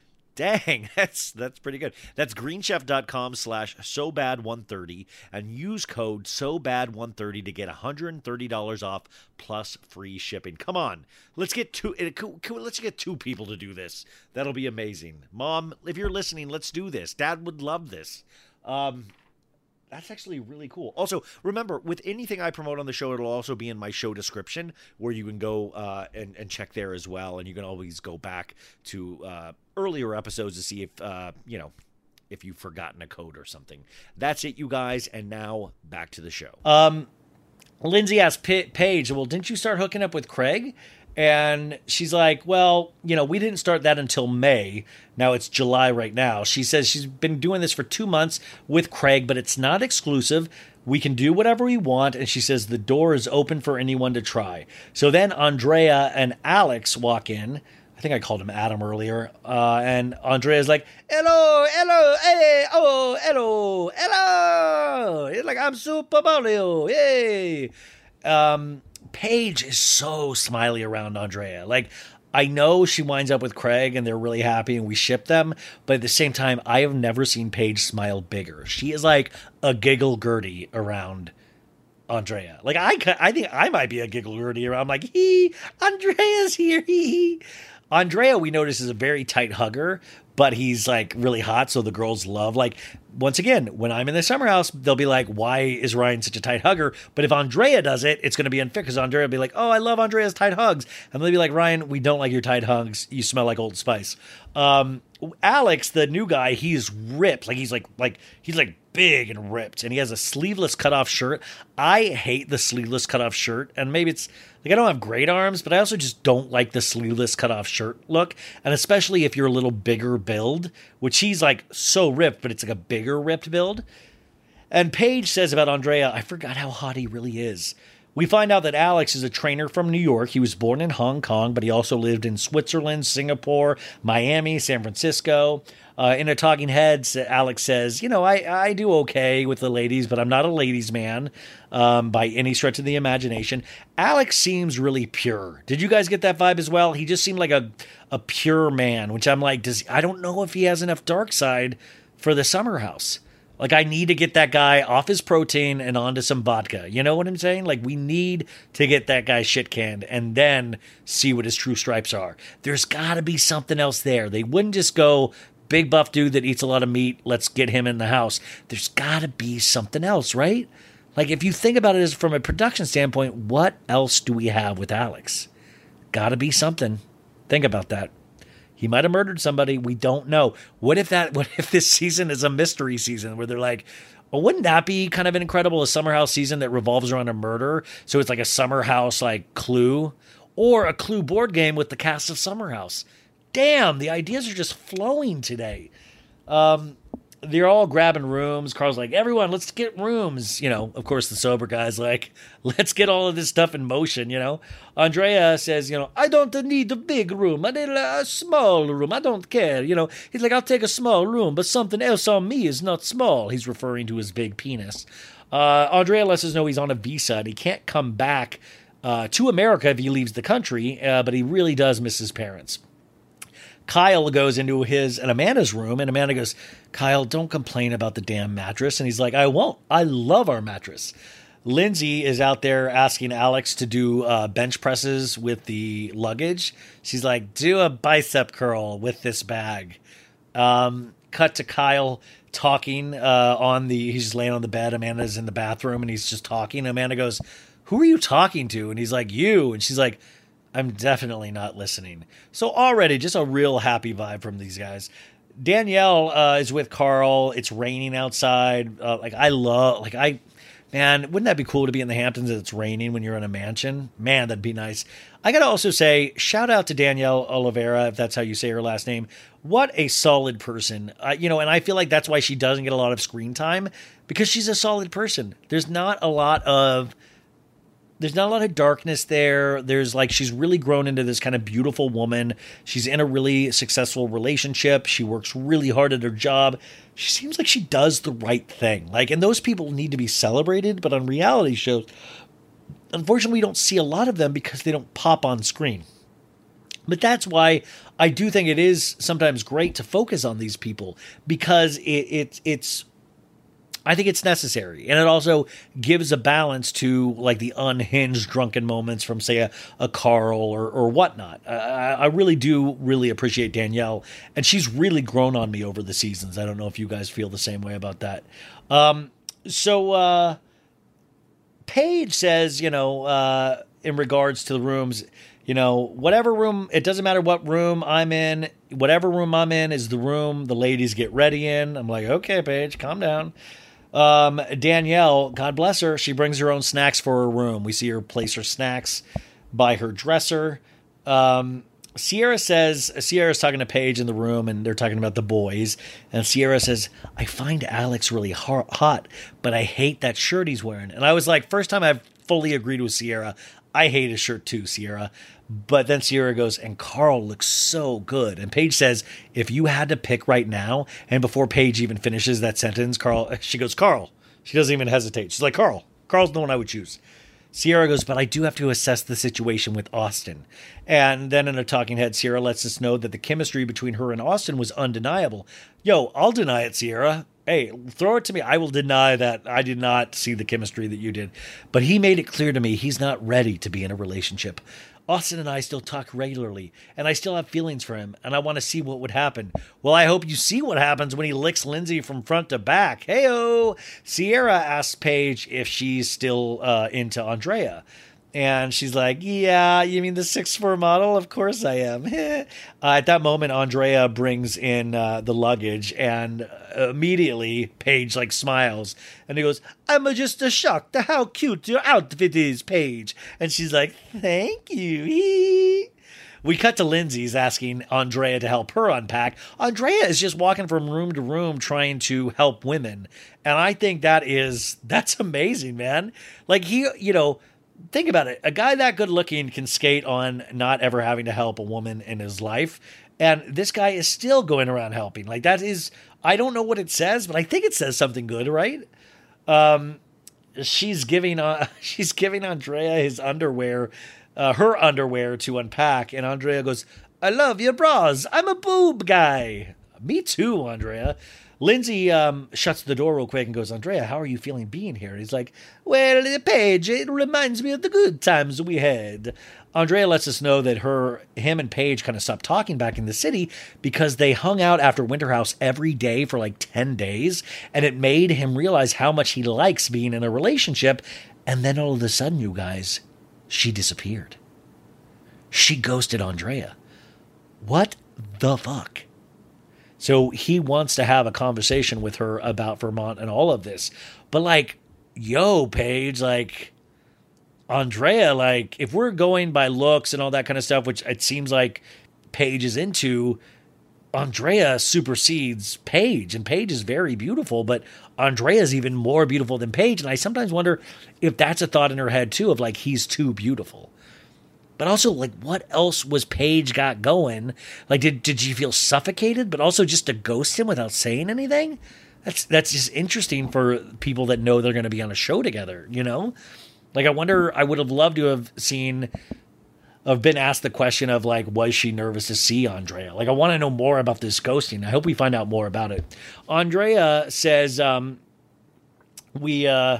Dang, that's that's pretty good. That's greenchef.com slash so bad 130 and use code so bad 130 to get one hundred thirty dollars off, plus free shipping. Come on, let's get two. Let's get two people to do this. That'll be amazing. Mom, if you're listening, let's do this. Dad would love this. Um, That's actually really cool. Also, remember, with anything I promote on the show, it'll also be in my show description where you can go uh, and, and check there as well. And you can always go back to uh, earlier episodes to see if, uh, you know, if you've forgotten a code or something. That's it, you guys. And now back to the show. Um, Lindsay asked P- Paige, well, didn't you start hooking up with Craig? And she's like, well, you know, we didn't start that until May. Now it's July right now. She says she's been doing this for two months with Craig, but it's not exclusive. We can do whatever we want. And she says the door is open for anyone to try. So then Andrea and Alex walk in. I think I called him Adam earlier. Uh, and Andrea's like, hello, hello, hey, oh, hello, hello. He's like, I'm Super Mario, yay. Um... Paige is so smiley around Andrea. Like, I know she winds up with Craig and they're really happy and we ship them, but at the same time, I have never seen Paige smile bigger. She is like a giggle Gertie around Andrea. Like, I, I think I might be a giggle Gertie around. I'm like, hee, Andrea's here, hee. Andrea, we notice, is a very tight hugger, but he's like really hot, so the girls love. Like, once again, when I'm in the summer house, they'll be like, why is Ryan such a tight hugger? But if Andrea does it, it's going to be unfair because Andrea will be like, oh, I love Andrea's tight hugs. And they'll be like, Ryan, we don't like your tight hugs. You smell like Old Spice. Um, Alex, the new guy, he's ripped. Like, he's like, like, he's like big and ripped, and he has a sleeveless cutoff shirt. I hate the sleeveless cutoff shirt, and maybe it's like I don't have great arms, but I also just don't like the sleeveless cutoff shirt look, and especially if you're a little bigger build, which he's like so ripped, but it's like a bigger ripped build. And Paige says about Andrea, I forgot how hot he really is. We find out that Alex is a trainer from New York. He was born in Hong Kong, but he also lived in Switzerland, Singapore, Miami, San Francisco. Uh, in a Talking Heads, Alex says, you know, I, I do okay with the ladies, but I'm not a ladies' man um, by any stretch of the imagination. Alex seems really pure. Did you guys get that vibe as well? He just seemed like a, a pure man, which I'm like, does I don't know if he has enough dark side for the summer house. Like, I need to get that guy off his protein and onto some vodka. You know what I'm saying? Like, we need to get that guy shit canned and then see what his true stripes are. There's got to be something else there. They wouldn't just go, big buff dude that eats a lot of meat, let's get him in the house. There's got to be something else, right? Like, if you think about it as from a production standpoint, what else do we have with Alex? Got to be something. Think about that. He might have murdered somebody. We don't know. What if that? What if this season is a mystery season where they're like, well, wouldn't that be kind of an incredible a Summer House season that revolves around a murder? So it's like a Summer House like Clue, or a Clue board game with the cast of Summer House. Damn, the ideas are just flowing today. Um, they're all grabbing rooms. Carl's like, everyone, let's get rooms. You know, of course, the sober guy's like, let's get all of this stuff in motion, you know. Andrea says, you know, I don't need a big room. I need a small room. I don't care. You know, he's like, I'll take a small room, but something else on me is not small. He's referring to his big penis. Uh, Andrea lets us know he's on a visa and he can't come back uh, to America if he leaves the country, uh, but he really does miss his parents. Kyle goes into his and Amanda's room, and Amanda goes, Kyle, don't complain about the damn mattress. And he's like, I won't. I love our mattress. Lindsay is out there asking Alex to do uh, bench presses with the luggage. She's like, do a bicep curl with this bag. Um, cut to Kyle talking uh, on the, he's just laying on the bed. Amanda's in the bathroom, and he's just talking. Amanda goes, who are you talking to? And he's like, you. And she's like, I'm definitely not listening. So already just a real happy vibe from these guys. Danielle uh, is with Carl. It's raining outside. Uh, like I love, like I, man, wouldn't that be cool to be in the Hamptons and it's raining when you're in a mansion? Man, that'd be nice. I got to also say, shout out to Danielle Oliveira, if that's how you say her last name. What a solid person. Uh, you know, and I feel like that's why she doesn't get a lot of screen time, because she's a solid person. There's not a lot of, There's not a lot of darkness there. There's like, she's really grown into this kind of beautiful woman. She's in a really successful relationship. She works really hard at her job. She seems like she does the right thing. Like, and those people need to be celebrated, but on reality shows, unfortunately, we don't see a lot of them because they don't pop on screen. But that's why I do think it is sometimes great to focus on these people, because it, it it's, I think it's necessary. And it also gives a balance to like the unhinged drunken moments from, say, a, a Carl or, or whatnot. I, I really do really appreciate Danielle, and she's really grown on me over the seasons. I don't know if you guys feel the same way about that. Um, so uh, Paige says, you know, uh, in regards to the rooms, you know, whatever room, it doesn't matter what room I'm in, whatever room I'm in is the room the ladies get ready in. I'm like, okay, Paige, calm down. Um, Danielle, God bless her, she brings her own snacks for her room. We see her place her snacks by her dresser. Um, Sierra says, Sierra's talking to Paige in the room, and they're talking about the boys. And Sierra says, I find Alex really hot, but I hate that shirt he's wearing. And I was like, first time I've fully agreed with Sierra. I hate his shirt too, Sierra. But then Sierra goes, and Carl looks so good. And Paige says, if you had to pick right now, and before Paige even finishes that sentence, Carl, she goes, Carl. She doesn't even hesitate. She's like, Carl. Carl's the one I would choose. Sierra goes, but I do have to assess the situation with Austin. And then in a talking head, Sierra lets us know that the chemistry between her and Austin was undeniable. Yo, I'll deny it, Sierra. Hey, throw it to me. I will deny that I did not see the chemistry that you did. But he made it clear to me he's not ready to be in a relationship. Austin and I still talk regularly, and I still have feelings for him, and I want to see what would happen. Well, I hope you see what happens when he licks Lindsay from front to back. Hey-o! Sierra asks Paige if she's still uh, into Andrea. And she's like, yeah, you mean the six foot four model? Of course I am. uh, at that moment, Andrea brings in uh, the luggage, and immediately Paige like smiles. And he goes, I'm just shocked at how cute your outfit is, Paige. And she's like, thank you. We cut to Lindsay's asking Andrea to help her unpack. Andrea is just walking from room to room trying to help women. And I think that is, that's amazing, man. Like he, you know, think about it. A guy that good looking can skate on not ever having to help a woman in his life. And this guy is still going around helping. Like that is, I don't know what it says, but I think it says something good, right? Um, she's giving, uh, she's giving Andrea his underwear, uh, her underwear to unpack. And Andrea goes, I love your bras. I'm a boob guy. Me too, Andrea. Lindsay um, shuts the door real quick and goes, Andrea, how are you feeling being here? And he's like, well, Paige, it reminds me of the good times we had. Andrea lets us know that her, him and Paige kind of stopped talking back in the city because they hung out after Winter House every day for like ten days. And it made him realize how much he likes being in a relationship. And then all of a sudden, you guys, she disappeared. She ghosted Andrea. What the fuck? So he wants to have a conversation with her about Vermont and all of this. But like, yo, Paige, like, Andrea, like, if we're going by looks and all that kind of stuff, which it seems like Paige is into, Andrea supersedes Paige. And Paige is very beautiful, but Andrea is even more beautiful than Paige. And I sometimes wonder if that's a thought in her head too, of like, he's too beautiful. But also, like, what else was Paige got going? Like, did did she feel suffocated, but also just to ghost him without saying anything? That's that's just interesting for people that know they're going to be on a show together, you know? Like, I wonder, I would have loved to have seen, have been asked the question of, like, was she nervous to see Andrea? Like, I want to know more about this ghosting. I hope we find out more about it. Andrea says, um, we, uh,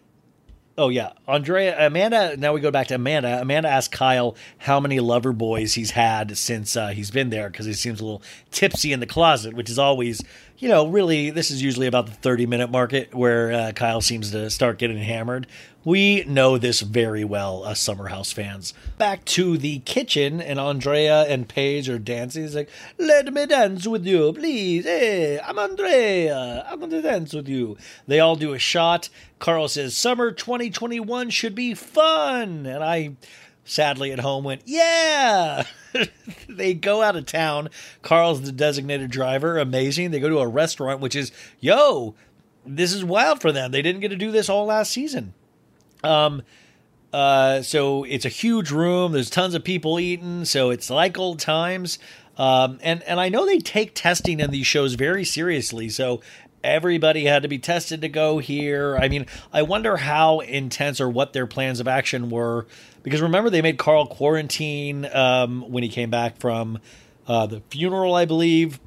Oh, yeah. Andrea, Amanda, now we go back to Amanda. Amanda asked Kyle how many lover boys he's had since uh, he's been there because he seems a little tipsy in the closet, which is always, you know, really, this is usually about the thirty-minute market where uh, Kyle seems to start getting hammered. We know this very well, us Summer House fans. Back to the kitchen, and Andrea and Paige are dancing. He's like, let me dance with you, please. Hey, I'm Andrea. I'm going to dance with you. They all do a shot. Carl says, summer twenty twenty-one should be fun. And I, sadly at home, went, yeah. They go out of town. Carl's the designated driver. Amazing. They go to a restaurant, which is, yo, this is wild for them. They didn't get to do this all last season. Um, uh, so it's a huge room. There's tons of people eating. So it's like old times. Um, and, and I know they take testing in these shows very seriously. So everybody had to be tested to go here. I mean, I wonder how intense or what their plans of action were, because remember they made Carl quarantine, um, when he came back from, uh, the funeral, I believe.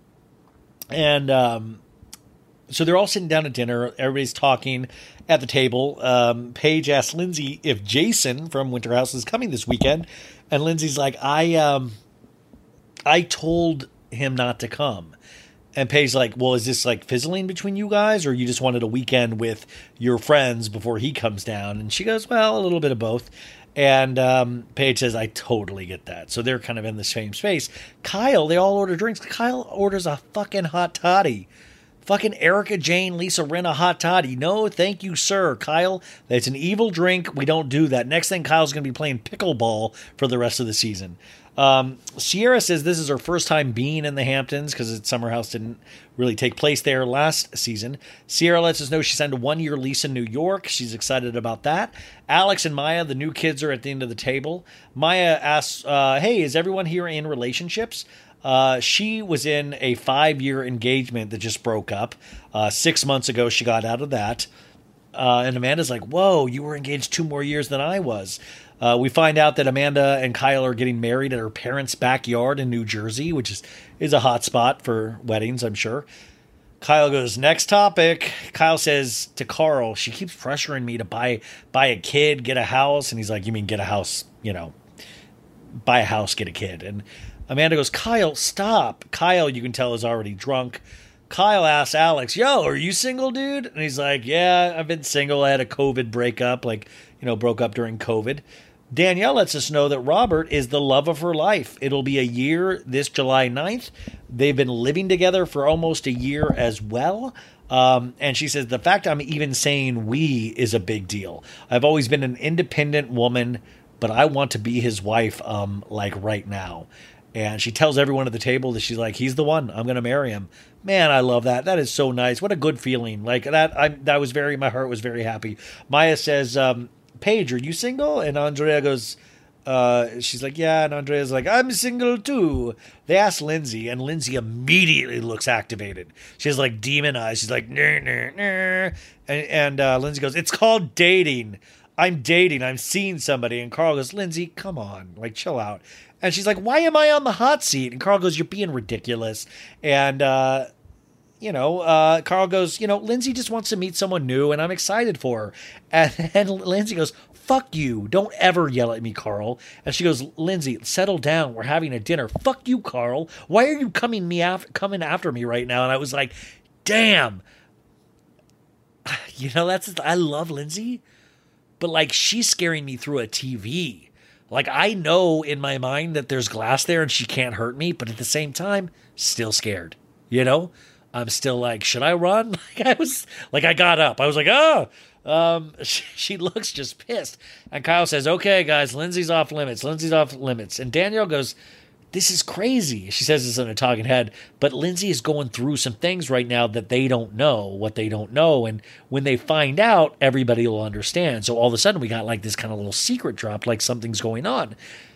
And, um, so they're all sitting down at dinner. Everybody's talking at the table. Um, Paige asked Lindsay if Jason from Winter House is coming this weekend. And Lindsay's like, I, um, I told him not to come. And Paige's like, well, is this like fizzling between you guys, or you just wanted a weekend with your friends before he comes down? And she goes, well, a little bit of both. And um, Paige says, I totally get that. So they're kind of in the same space. Kyle, they all order drinks. Kyle orders a fucking hot toddy. Fucking Erica Jane, Lisa Rinna hot toddy. No, thank you, sir. Kyle, that's an evil drink. We don't do that. Next thing, Kyle's going to be playing pickleball for the rest of the season. Um, Sierra says this is her first time being in the Hamptons because Summer House didn't really take place there last season. Sierra lets us know she signed a one-year lease in New York. She's excited about that. Alex and Maya, the new kids, are at the end of the table. Maya asks, uh, hey, is everyone here in relationships? Uh, she was in a five-year engagement that just broke up. Uh, six months ago, she got out of that. Uh, and Amanda's like, whoa, you were engaged two more years than I was. Uh, we find out that Amanda and Kyle are getting married at her parents' backyard in New Jersey, which is, is a hot spot for weddings, I'm sure. Kyle goes, next topic. Kyle says to Carl, she keeps pressuring me to buy buy a kid, get a house. And he's like, you mean get a house, you know, buy a house, get a kid. And Amanda goes, Kyle, stop. Kyle, you can tell, is already drunk. Kyle asks Alex, yo, are you single, dude? And he's like, yeah, I've been single. I had a COVID breakup, like, you know, broke up during COVID. Danielle lets us know that Robert is the love of her life. It'll be a year this July ninth. They've been living together for almost a year as well. Um, and she says, the fact I'm even saying we is a big deal. I've always been an independent woman, but I want to be his wife, um, like right now. And she tells everyone at the table that she's like, he's the one. I'm going to marry him. Man, I love that. That is so nice. What a good feeling. Like that, I that was very, my heart was very happy. Maya says, um, Paige, are you single? And Andrea goes, uh, she's like, yeah. And Andrea's like, I'm single too. They ask Lindsay, and Lindsay immediately looks activated. She has like demon eyes. She's like, nah, nah, nah. And, and uh, Lindsay goes, it's called dating. I'm dating. I'm seeing somebody. And Carl goes, Lindsay, come on, like chill out. And she's like, why am I on the hot seat? And Carl goes, you're being ridiculous. And, uh, you know, uh, Carl goes, you know, Lindsay just wants to meet someone new and I'm excited for her. And, and Lindsay goes, fuck you. Don't ever yell at me, Carl. And she goes, Lindsay, settle down. We're having a dinner. Fuck you, Carl. Why are you coming me after, coming after me right now? And I was like, damn. You know, that's, I love Lindsay, but like she's scaring me through a T V. Like I know in my mind that there's glass there and she can't hurt me, but at the same time, still scared, you know? I'm still like, should I run? Like I was like, I got up. I was like, oh, um, she, she looks just pissed. And Kyle says, okay, guys, Lindsay's off limits. Lindsay's off limits. And Danielle goes, this is crazy. She says this in a talking head, but Lindsay is going through some things right now that they don't know what they don't know. And when they find out, everybody will understand. So all of a sudden we got like this kind of little secret drop, like something's going on.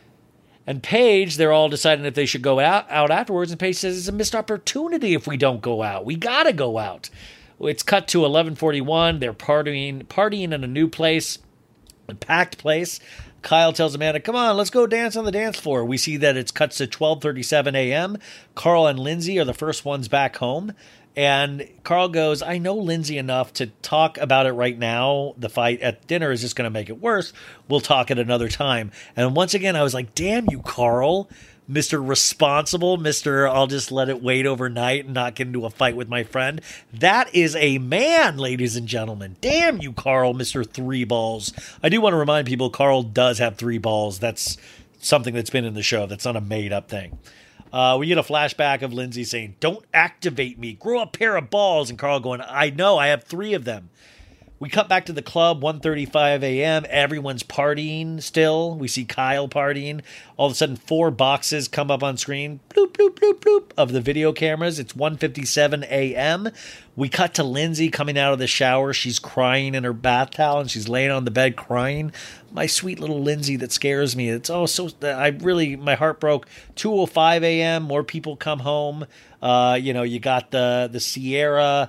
And Paige, they're all deciding if they should go out, out afterwards. And Paige says it's a missed opportunity if we don't go out. We got to go out. It's cut to eleven forty-one. They're partying, partying in a new place, a packed place. Kyle tells Amanda, come on, let's go dance on the dance floor. We see that it's cuts to twelve thirty-seven a.m. Carl and Lindsay are the first ones back home. And Carl goes, I know Lindsay enough to talk about it right now. The fight at dinner is just going to make it worse. We'll talk at another time. And once again, I was like, damn you, Carl. Mister Responsible, Mister I'll just let it wait overnight and not get into a fight with my friend. That is a man, ladies and gentlemen. Damn you, Carl, Mister Three Balls. I do want to remind people Carl does have three balls. That's something that's been in the show. That's not a made-up thing. Uh, we get a flashback of Lindsay saying, don't activate me. Grow a pair of balls. And Carl going, I know, I have three of them. We cut back to the club, one thirty-five a.m. Everyone's partying still. We see Kyle partying. All of a sudden, four boxes come up on screen. Bloop, bloop, bloop, bloop, of the video cameras. It's one fifty-seven a.m. We cut to Lindsay coming out of the shower. She's crying in her bath towel, and she's laying on the bed crying. My sweet little Lindsay that scares me. It's oh so. I really, my heart broke. two oh five a.m. More people come home. Uh, you know, you got the the Sierra...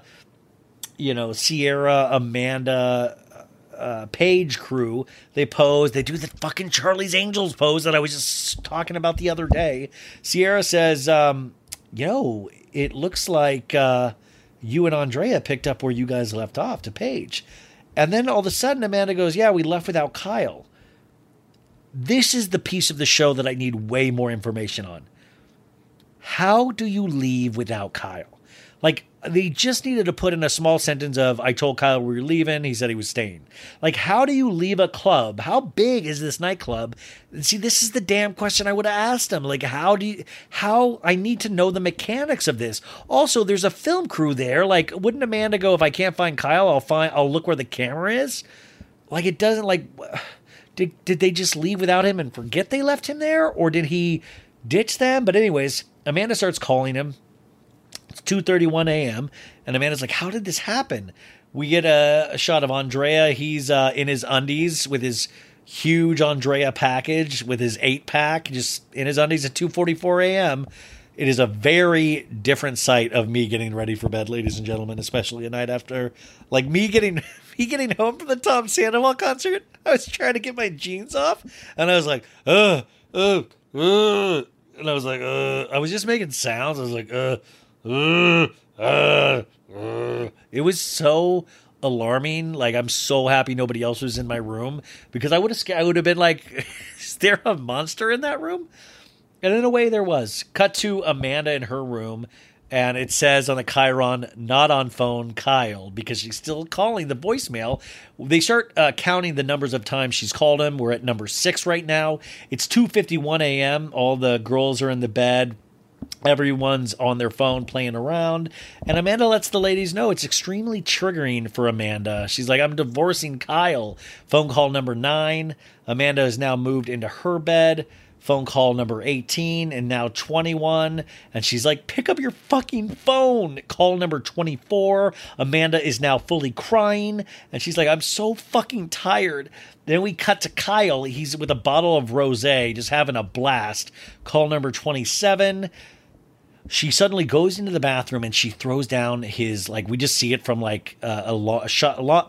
you know, Sierra, Amanda, uh, Paige crew. They pose. They do the fucking Charlie's Angels pose that I was just talking about the other day. Sierra says, um, yo, it looks like uh, you and Andrea picked up where you guys left off to Paige. And then all of a sudden, Amanda goes, yeah, we left without Kyle. This is the piece of the show that I need way more information on. How do you leave without Kyle? Like, they just needed to put in a small sentence of, I told Kyle we were leaving. He said he was staying. Like, how do you leave a club? How big is this nightclub? And see, this is the damn question I would have asked him. Like, how do you, how, I need to know the mechanics of this. Also, there's a film crew there. Like, wouldn't Amanda go, if I can't find Kyle, I'll find, I'll look where the camera is? Like, it doesn't, like, did, did they just leave without him and forget they left him there? Or did he ditch them? But anyways, Amanda starts calling him. It's two thirty-one a.m. and Amanda's like, how did this happen? We get a, a shot of Andrea. He's uh, in his undies with his huge Andrea package with his eight pack, just in his undies at two forty-four a.m. It is a very different sight of me getting ready for bed, ladies and gentlemen, especially a night after, like me getting me getting home from the Tom Sandoval concert. I was trying to get my jeans off, and I was like, uh, uh, uh, and I was like, uh, I was just making sounds. I was like, uh, uh, uh, uh. It was so alarming. Like, I'm so happy nobody else was in my room, because I would have, I would have been like, is there a monster in that room? And in a way there was. Cut to Amanda in her room, and it says on the Chiron, not on phone, Kyle, because she's still calling the voicemail. They start uh, counting the numbers of times she's called him. We're at number six right now. It's two fifty-one a.m. All the girls are in the bed. Everyone's on their phone playing around. And Amanda lets the ladies know it's extremely triggering for Amanda. She's like, I'm divorcing Kyle. Phone call number nine. Amanda has now moved into her bed. Phone call number eighteen and now twenty-one. And she's like, pick up your fucking phone. Call number twenty-four. Amanda is now fully crying. And she's like, I'm so fucking tired. Then we cut to Kyle. He's with a bottle of rosé, just having a blast. Call number twenty-seven. She suddenly goes into the bathroom and she throws down his, like, we just see it from like uh, a, lo- a shot, a lot.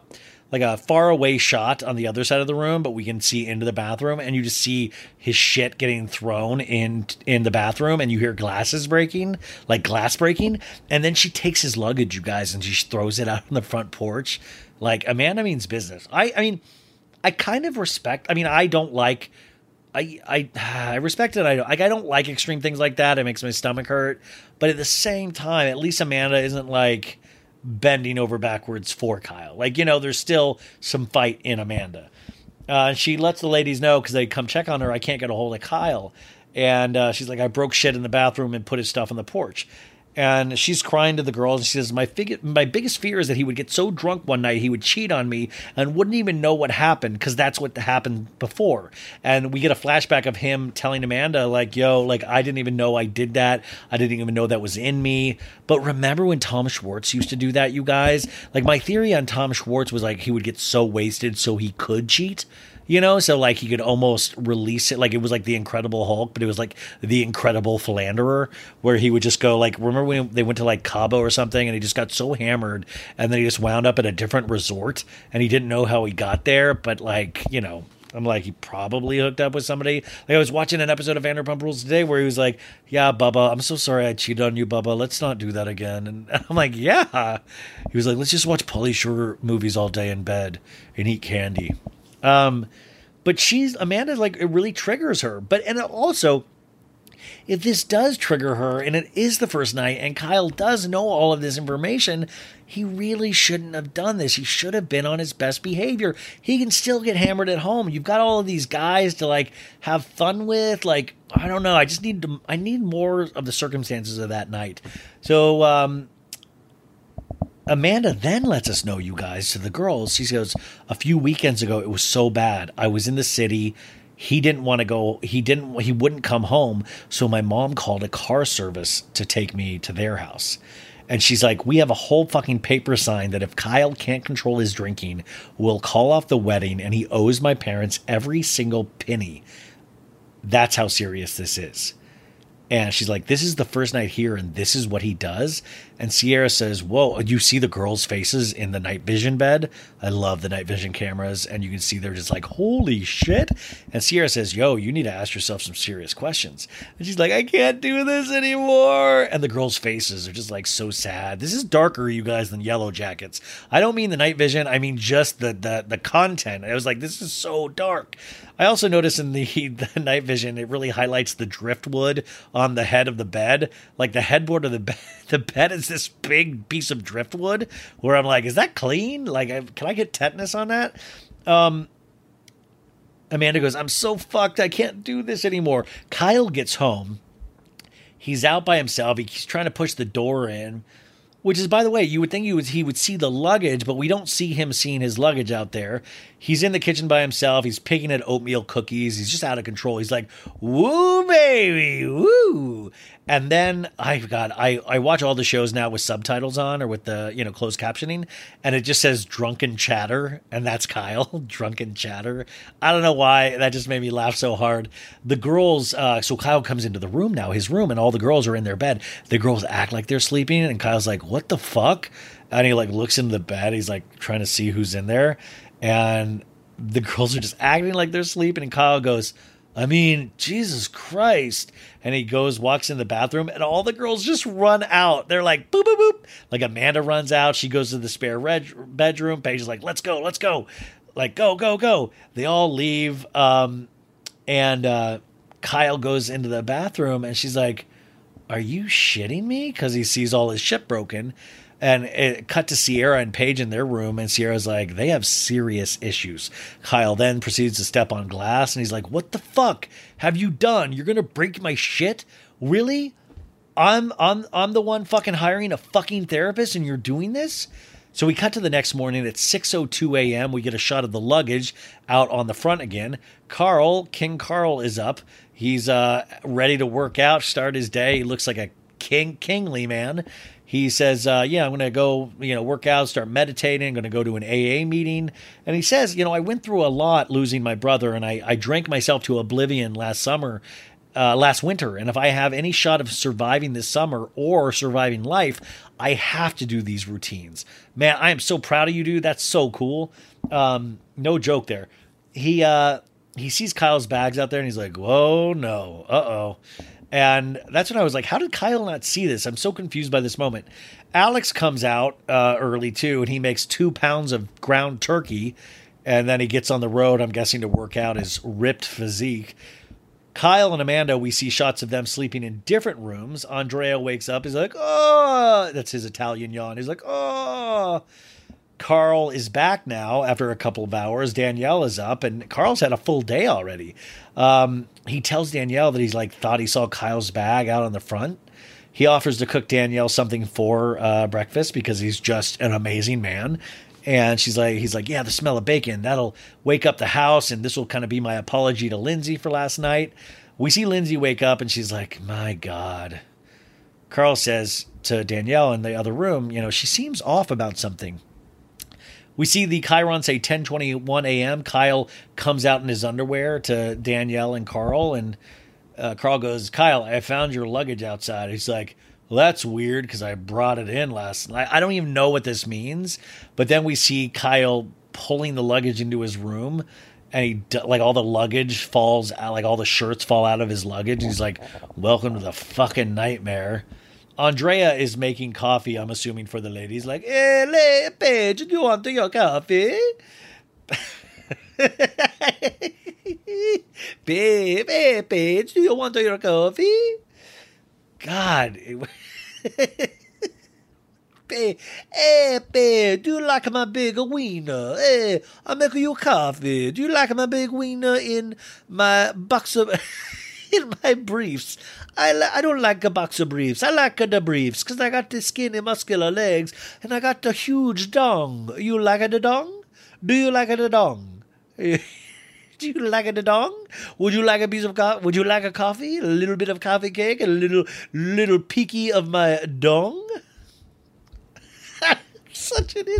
like a far away shot on the other side of the room, but we can see into the bathroom, and you just see his shit getting thrown in in the bathroom, and you hear glasses breaking, like glass breaking, and then she takes his luggage, you guys, and she throws it out on the front porch. Like, Amanda means business. I I mean, I kind of respect. I mean, I don't like. I I I respect it. I don't like. I don't like extreme things like that. It makes my stomach hurt. But at the same time, at least Amanda isn't like bending over backwards for Kyle. Like, you know, there's still some fight in Amanda. Uh, she lets the ladies know because they come check on her. I can't get a hold of Kyle. And uh, she's like, I broke shit in the bathroom and put his stuff on the porch. And she's crying to the girls. And she says, my, fig- my biggest fear is that he would get so drunk one night, he would cheat on me and wouldn't even know what happened, because that's what happened before. And we get a flashback of him telling Amanda, like, yo, like, I didn't even know I did that. I didn't even know that was in me. But remember when Tom Schwartz used to do that, you guys? Like, my theory on Tom Schwartz was, like, he would get so wasted so he could cheat. You know, so like he could almost release it. Like it was like the Incredible Hulk, but it was like the Incredible Philanderer, where he would just go like, remember when they went to like Cabo or something and he just got so hammered and then he just wound up at a different resort and he didn't know how he got there. But like, you know, I'm like, he probably hooked up with somebody. Like I was watching an episode of Vanderpump Rules today where he was like, yeah, Bubba, I'm so sorry I cheated on you, Bubba. Let's not do that again. And I'm like, yeah. He was like, let's just watch Pauly Shore movies all day in bed and eat candy. Um, but she's Amanda, like, it really triggers her. But, and also, if this does trigger her and it is the first night and Kyle does know all of this information, he really shouldn't have done this. He should have been on his best behavior. He can still get hammered at home. You've got all of these guys to like have fun with. Like, I don't know. I just need to, I need more of the circumstances of that night. So, um, Amanda then lets us know, you guys, to the girls. She goes, a few weekends ago, it was so bad. I was in the city. He didn't want to go. He didn't, he wouldn't come home. So my mom called a car service to take me to their house. And she's like, we have a whole fucking paper sign that if Kyle can't control his drinking, we'll call off the wedding and he owes my parents every single penny. That's how serious this is. And she's like, this is the first night here, and this is what he does. And Sierra says, whoa, you see the girls' faces in the night vision bed? I love the night vision cameras. And you can see they're just like, holy shit. And Sierra says, yo, you need to ask yourself some serious questions. And she's like, I can't do this anymore. And the girls' faces are just like so sad. This is darker, you guys, than Yellow Jackets. I don't mean the night vision. I mean just the the, the content. I was like, this is so dark. I also noticed in the, the night vision, it really highlights the driftwood on the head of the bed. Like the headboard of the bed, the bed is this big piece of driftwood where I'm like, is that clean? Like, I, can I get tetanus on that? Um, Amanda goes, I'm so fucked. I can't do this anymore. Kyle gets home. He's out by himself. He's trying to push the door in. Which is, by the way, you would think he would, he would see the luggage, but we don't see him seeing his luggage out there. He's in the kitchen by himself. He's picking at oatmeal cookies. He's just out of control. He's like, woo, baby, woo. And then, I God, I, I watch all the shows now with subtitles on or with the, you know, closed captioning, and it just says drunken chatter, and that's Kyle, drunken chatter. I don't know why. That just made me laugh so hard. The girls, uh, so Kyle comes into the room now, his room, and all the girls are in their bed. The girls act like they're sleeping, and Kyle's like, what the fuck? And he like looks into the bed. He's like trying to see who's in there. And the girls are just acting like they're sleeping. And Kyle goes, I mean, Jesus Christ. And he goes, walks in the bathroom, and all the girls just run out. They're like, boop, boop, boop. Like Amanda runs out. She goes to the spare red bedroom. Paige is like, let's go, let's go. Like, go, go, go. They all leave. Um, and uh, Kyle goes into the bathroom, and she's like, are you shitting me? Because he sees all his shit broken. And it cut to Sierra and Paige in their room, and Sierra's like, they have serious issues. Kyle then proceeds to step on glass, and he's like, what the fuck have you done? You're going to break my shit? Really? I'm, I'm, I'm the one fucking hiring a fucking therapist, and you're doing this? So we cut to the next morning at six oh two a.m. We get a shot of the luggage out on the front again. Carl, King Carl, is up. He's uh, ready to work out, start his day. He looks like a king, kingly man. He says, uh, yeah, I'm going to go, you know, work out, start meditating. I'm going to go to an A A meeting. And he says, you know, I went through a lot losing my brother, and I, I drank myself to oblivion last summer. uh, last winter. And if I have any shot of surviving this summer or surviving life, I have to do these routines. Man, I am so proud of you, dude. That's so cool. Um, no joke there. He, uh, he sees Kyle's bags out there and he's like, whoa, no, uh-oh. And that's when I was like, how did Kyle not see this? I'm so confused by this moment. Alex comes out uh, early too, and he makes two pounds of ground turkey. And then he gets on the road, I'm guessing, to work out his ripped physique. Kyle and Amanda, we see shots of them sleeping in different rooms. Andrea wakes up. He's like, oh, that's his Italian yawn. He's like, oh. Carl is back now after a couple of hours. Danielle is up, and Carl's had a full day already. Um, he tells Danielle that he's like thought he saw Kyle's bag out on the front. He offers to cook Danielle something for uh, breakfast because he's just an amazing man. And she's like, he's like, yeah, the smell of bacon, that'll wake up the house. And this will kind of be my apology to Lindsay for last night. We see Lindsay wake up and she's like, my God. Carl says to Danielle in the other room, you know, she seems off about something. We see the Chiron say ten twenty-one a.m. Kyle comes out in his underwear to Danielle and Carl. And uh, Carl goes, Kyle, I found your luggage outside. He's like, well, that's weird because I brought it in last night. I don't even know what this means. But then we see Kyle pulling the luggage into his room, and he like all the luggage falls out, like all the shirts fall out of his luggage. He's like, welcome to the fucking nightmare. Andrea is making coffee, I'm assuming, for the ladies. Like, hey, Paige, do you want your coffee? Babe, hey, Paige, do you want your coffee? God. Hey, hey, babe, do you like my big wiener? Hey, I'll make you coffee. Do you like my big wiener in my box of... in my briefs? I, li- I don't like a box of briefs. I like the briefs because I got the skinny, muscular legs and I got the huge dong. You like the dong? Do you like the dong? Do you like the dong? Would you like a piece of coffee? Would you like a coffee? A little bit of coffee cake? A little, little peeky of my dong? Such an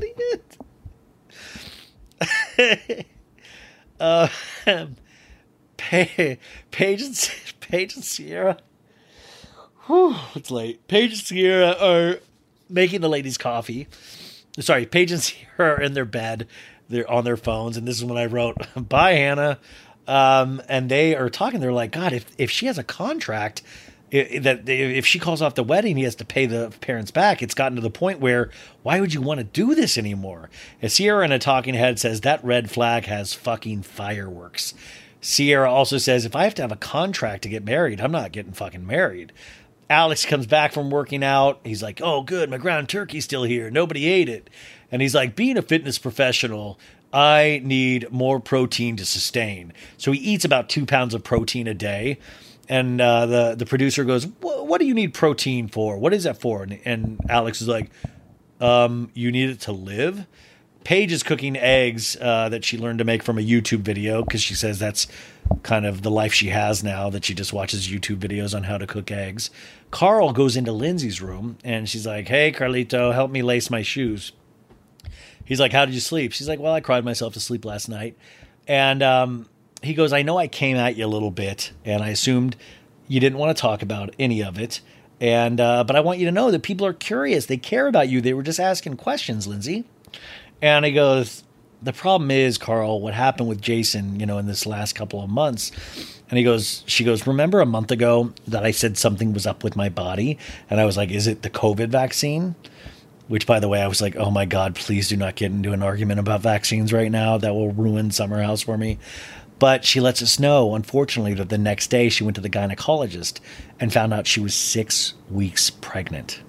idiot. uh, Paige, Paige, and, Paige and Sierra. Whew, it's late. Paige and Sierra are making the ladies coffee. Sorry, Paige and Sierra are in their bed. They're on their phones, and this is when I wrote, bye, Hannah. Um, and they are talking. They're like, God, if, if she has a contract, if, that if she calls off the wedding, he has to pay the parents back. It's gotten to the point where, why would you want to do this anymore? And Sierra in a talking head says, that red flag has fucking fireworks. Sierra also says, if I have to have a contract to get married, I'm not getting fucking married. Alex comes back from working out. He's like, oh, good, my ground turkey's still here. Nobody ate it. And he's like, being a fitness professional, I need more protein to sustain. So he eats about two pounds of protein a day. And uh, the, the producer goes, what do you need protein for? What is that for? And, and Alex is like, um, you need it to live? Paige is cooking eggs uh, that she learned to make from a YouTube video because she says that's kind of the life she has now, that she just watches YouTube videos on how to cook eggs. Carl goes into Lindsay's room and she's like, hey, Carlito, help me lace my shoes. He's like, how did you sleep? She's like, well, I cried myself to sleep last night. And um, he goes, I know I came at you a little bit and I assumed you didn't want to talk about any of it. And uh, but I want you to know that people are curious. They care about you. They were just asking questions, Lindsay. And he goes, the problem is, Carl, what happened with Jason, you know, in this last couple of months. And he goes, she goes, remember a month ago that I said something was up with my body? And I was like, is it the COVID vaccine? Which, by the way, I was like, oh my God, please do not get into an argument about vaccines right now. That will ruin Summer House for me. But she lets us know, unfortunately, that the next day she went to the gynecologist and found out she was six weeks pregnant.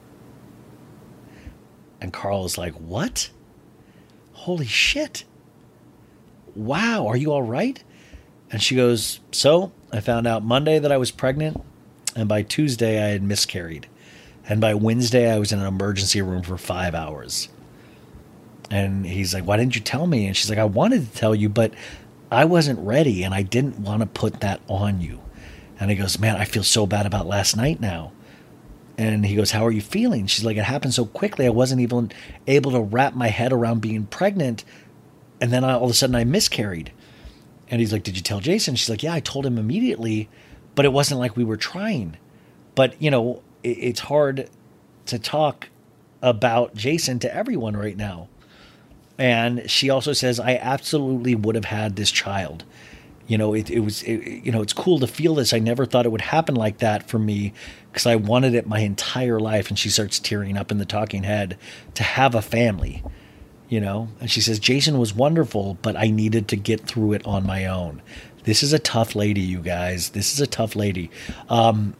And Carl is like, what? Holy shit. Wow, are you all right? And she goes, so I found out Monday that I was pregnant, and by Tuesday I had miscarried. And by Wednesday I was in an emergency room for five hours. And he's like, why didn't you tell me? And she's like, I wanted to tell you, but I wasn't ready, and I didn't want to put that on you. And he goes, man, I feel so bad about last night now. And he goes, how are you feeling? She's like, it happened so quickly. I wasn't even able to wrap my head around being pregnant. And then I, all of a sudden I miscarried. And he's like, did you tell Jason? She's like, yeah, I told him immediately. but it wasn't like we were trying. But, you know, it, it's hard to talk about Jason to everyone right now. And she also says, I absolutely would have had this child. You know, it, it was, it, you know, it's cool to feel this. I never thought it would happen like that for me because I wanted it my entire life. And she starts tearing up in the talking head to have a family, you know. And she says, Jason was wonderful, but I needed to get through it on my own. This is a tough lady, you guys. This is a tough lady. Um,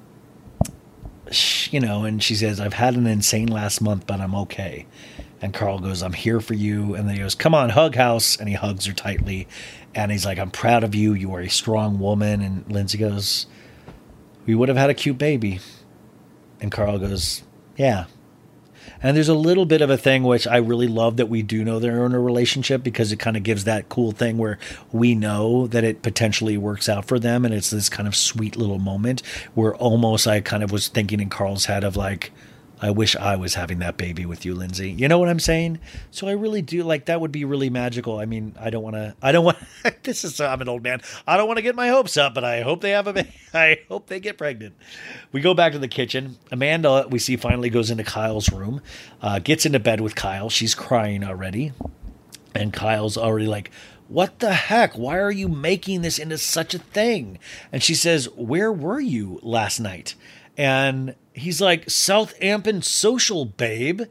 she, you know, and she says, I've had an insane last month, but I'm okay. And Carl goes, I'm here for you. And then he goes, come on, hug house. And he hugs her tightly. And he's like, I'm proud of you. You are a strong woman. And Lindsay goes, we would have had a cute baby. And Carl goes, yeah. And there's a little bit of a thing which I really love that we do know they're in a relationship because it kind of gives that cool thing where we know that it potentially works out for them. And it's this kind of sweet little moment where almost I kind of was thinking in Carl's head of like, I wish I was having that baby with you, Lindsay. You know what I'm saying? So I really do like that would be really magical. I mean, I don't want to, I don't want, this is, I'm an old man. I don't want to get my hopes up, but I hope they have a baby. I hope they get pregnant. We go back to the kitchen. Amanda, we see finally goes into Kyle's room, uh, gets into bed with Kyle. She's crying already. And Kyle's already like, what the heck? Why are you making this into such a thing? And she says, where were you last night? And he's like, Southampton social, babe.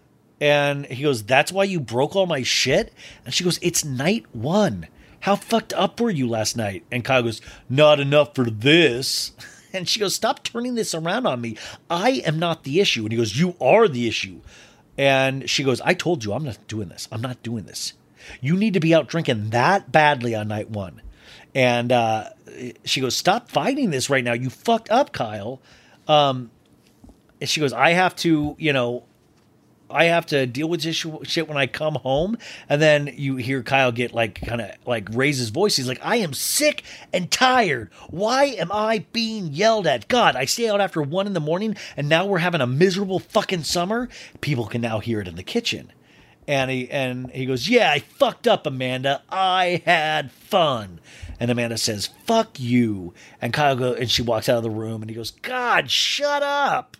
And he goes, that's why you broke all my shit? And she goes, it's night one. How fucked up were you last night? And Kyle goes, not enough for this. And she goes, stop turning this around on me. I am not the issue. And he goes, you are the issue. And she goes, I told you I'm not doing this. I'm not doing this. You need to be out drinking that badly on night one. And uh, she goes, stop fighting this right now. You fucked up, Kyle. Um, and she goes, I have to, you know, I have to deal with this shit when I come home. And then you hear Kyle get like, kind of like raise his voice. He's like, I am sick and tired. Why am I being yelled at? God, I stay out after one in the morning and now we're having a miserable fucking summer. People can now hear it in the kitchen. And he, and he goes, yeah, I fucked up, Amanda. I had fun. And Amanda says, fuck you. And Kyle goes, and she walks out of the room and he goes, God, shut up.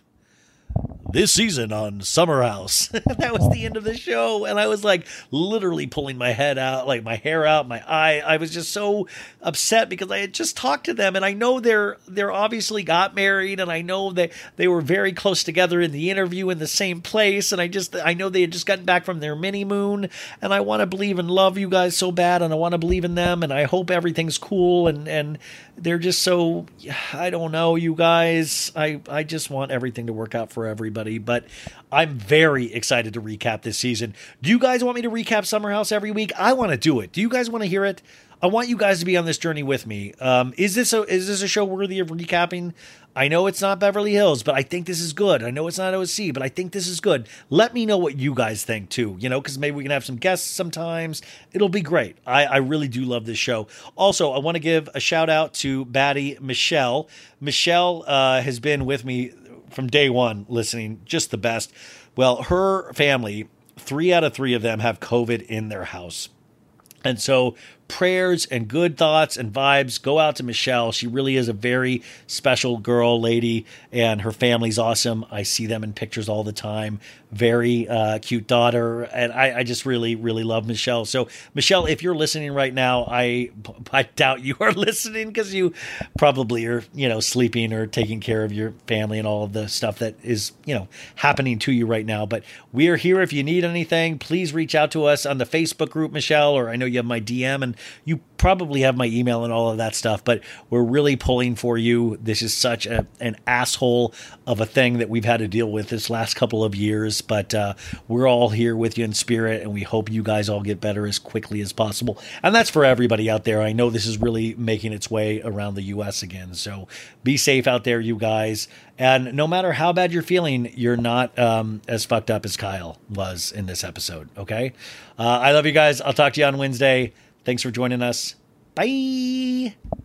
This season on Summer House. That was the end of the show. And I was like literally pulling my head out, like my hair out, my eye. I was just so upset because I had just talked to them and I know they're, they're obviously got married and I know that they were very close together in the interview in the same place. And I just, I know they had just gotten back from their mini moon and I want to believe and love you guys so bad. And I want to believe in them. And I hope everything's cool. And, and they're just so, I don't know, you guys, I, I just want everything to work out for everybody. But I'm very excited to recap this season. Do you guys want me to recap Summer House every week? I want to do it. Do you guys want to hear it? I want you guys to be on this journey with me. Um, is this a is this a show worthy of recapping? I know it's not Beverly Hills, but I think this is good. I know it's not O C, but I think this is good. Let me know what you guys think too, you know, because maybe we can have some guests sometimes. It'll be great. I, I really do love this show. Also, I want to give a shout out to baddie Michelle. Michelle uh, has been with me from day one, listening, just the best. Well, her family, three out of three of them have COVID in their house. And so prayers and good thoughts and vibes go out to Michelle. She really is a very special girl, lady, and her family's awesome. I see them in pictures all the time. Very uh, cute daughter. And I, I just really, really love Michelle. So Michelle, if you're listening right now, I, I doubt you are listening because you probably are, you know, sleeping or taking care of your family and all of the stuff that is, you know, happening to you right now. But we are here. If you need anything, please reach out to us on the Facebook group, Michelle, or I know you have my D M and you probably have my email and all of that stuff, but we're really pulling for you. This is such a, an asshole of a thing that we've had to deal with this last couple of years, but uh, we're all here with you in spirit, and we hope you guys all get better as quickly as possible. And that's for everybody out there. I know this is really making its way around the U S again, so be safe out there, you guys. And no matter how bad you're feeling, you're not um, as fucked up as Kyle was in this episode, okay? Uh, I love you guys. I'll talk to you on Wednesday. Thanks for joining us. Bye.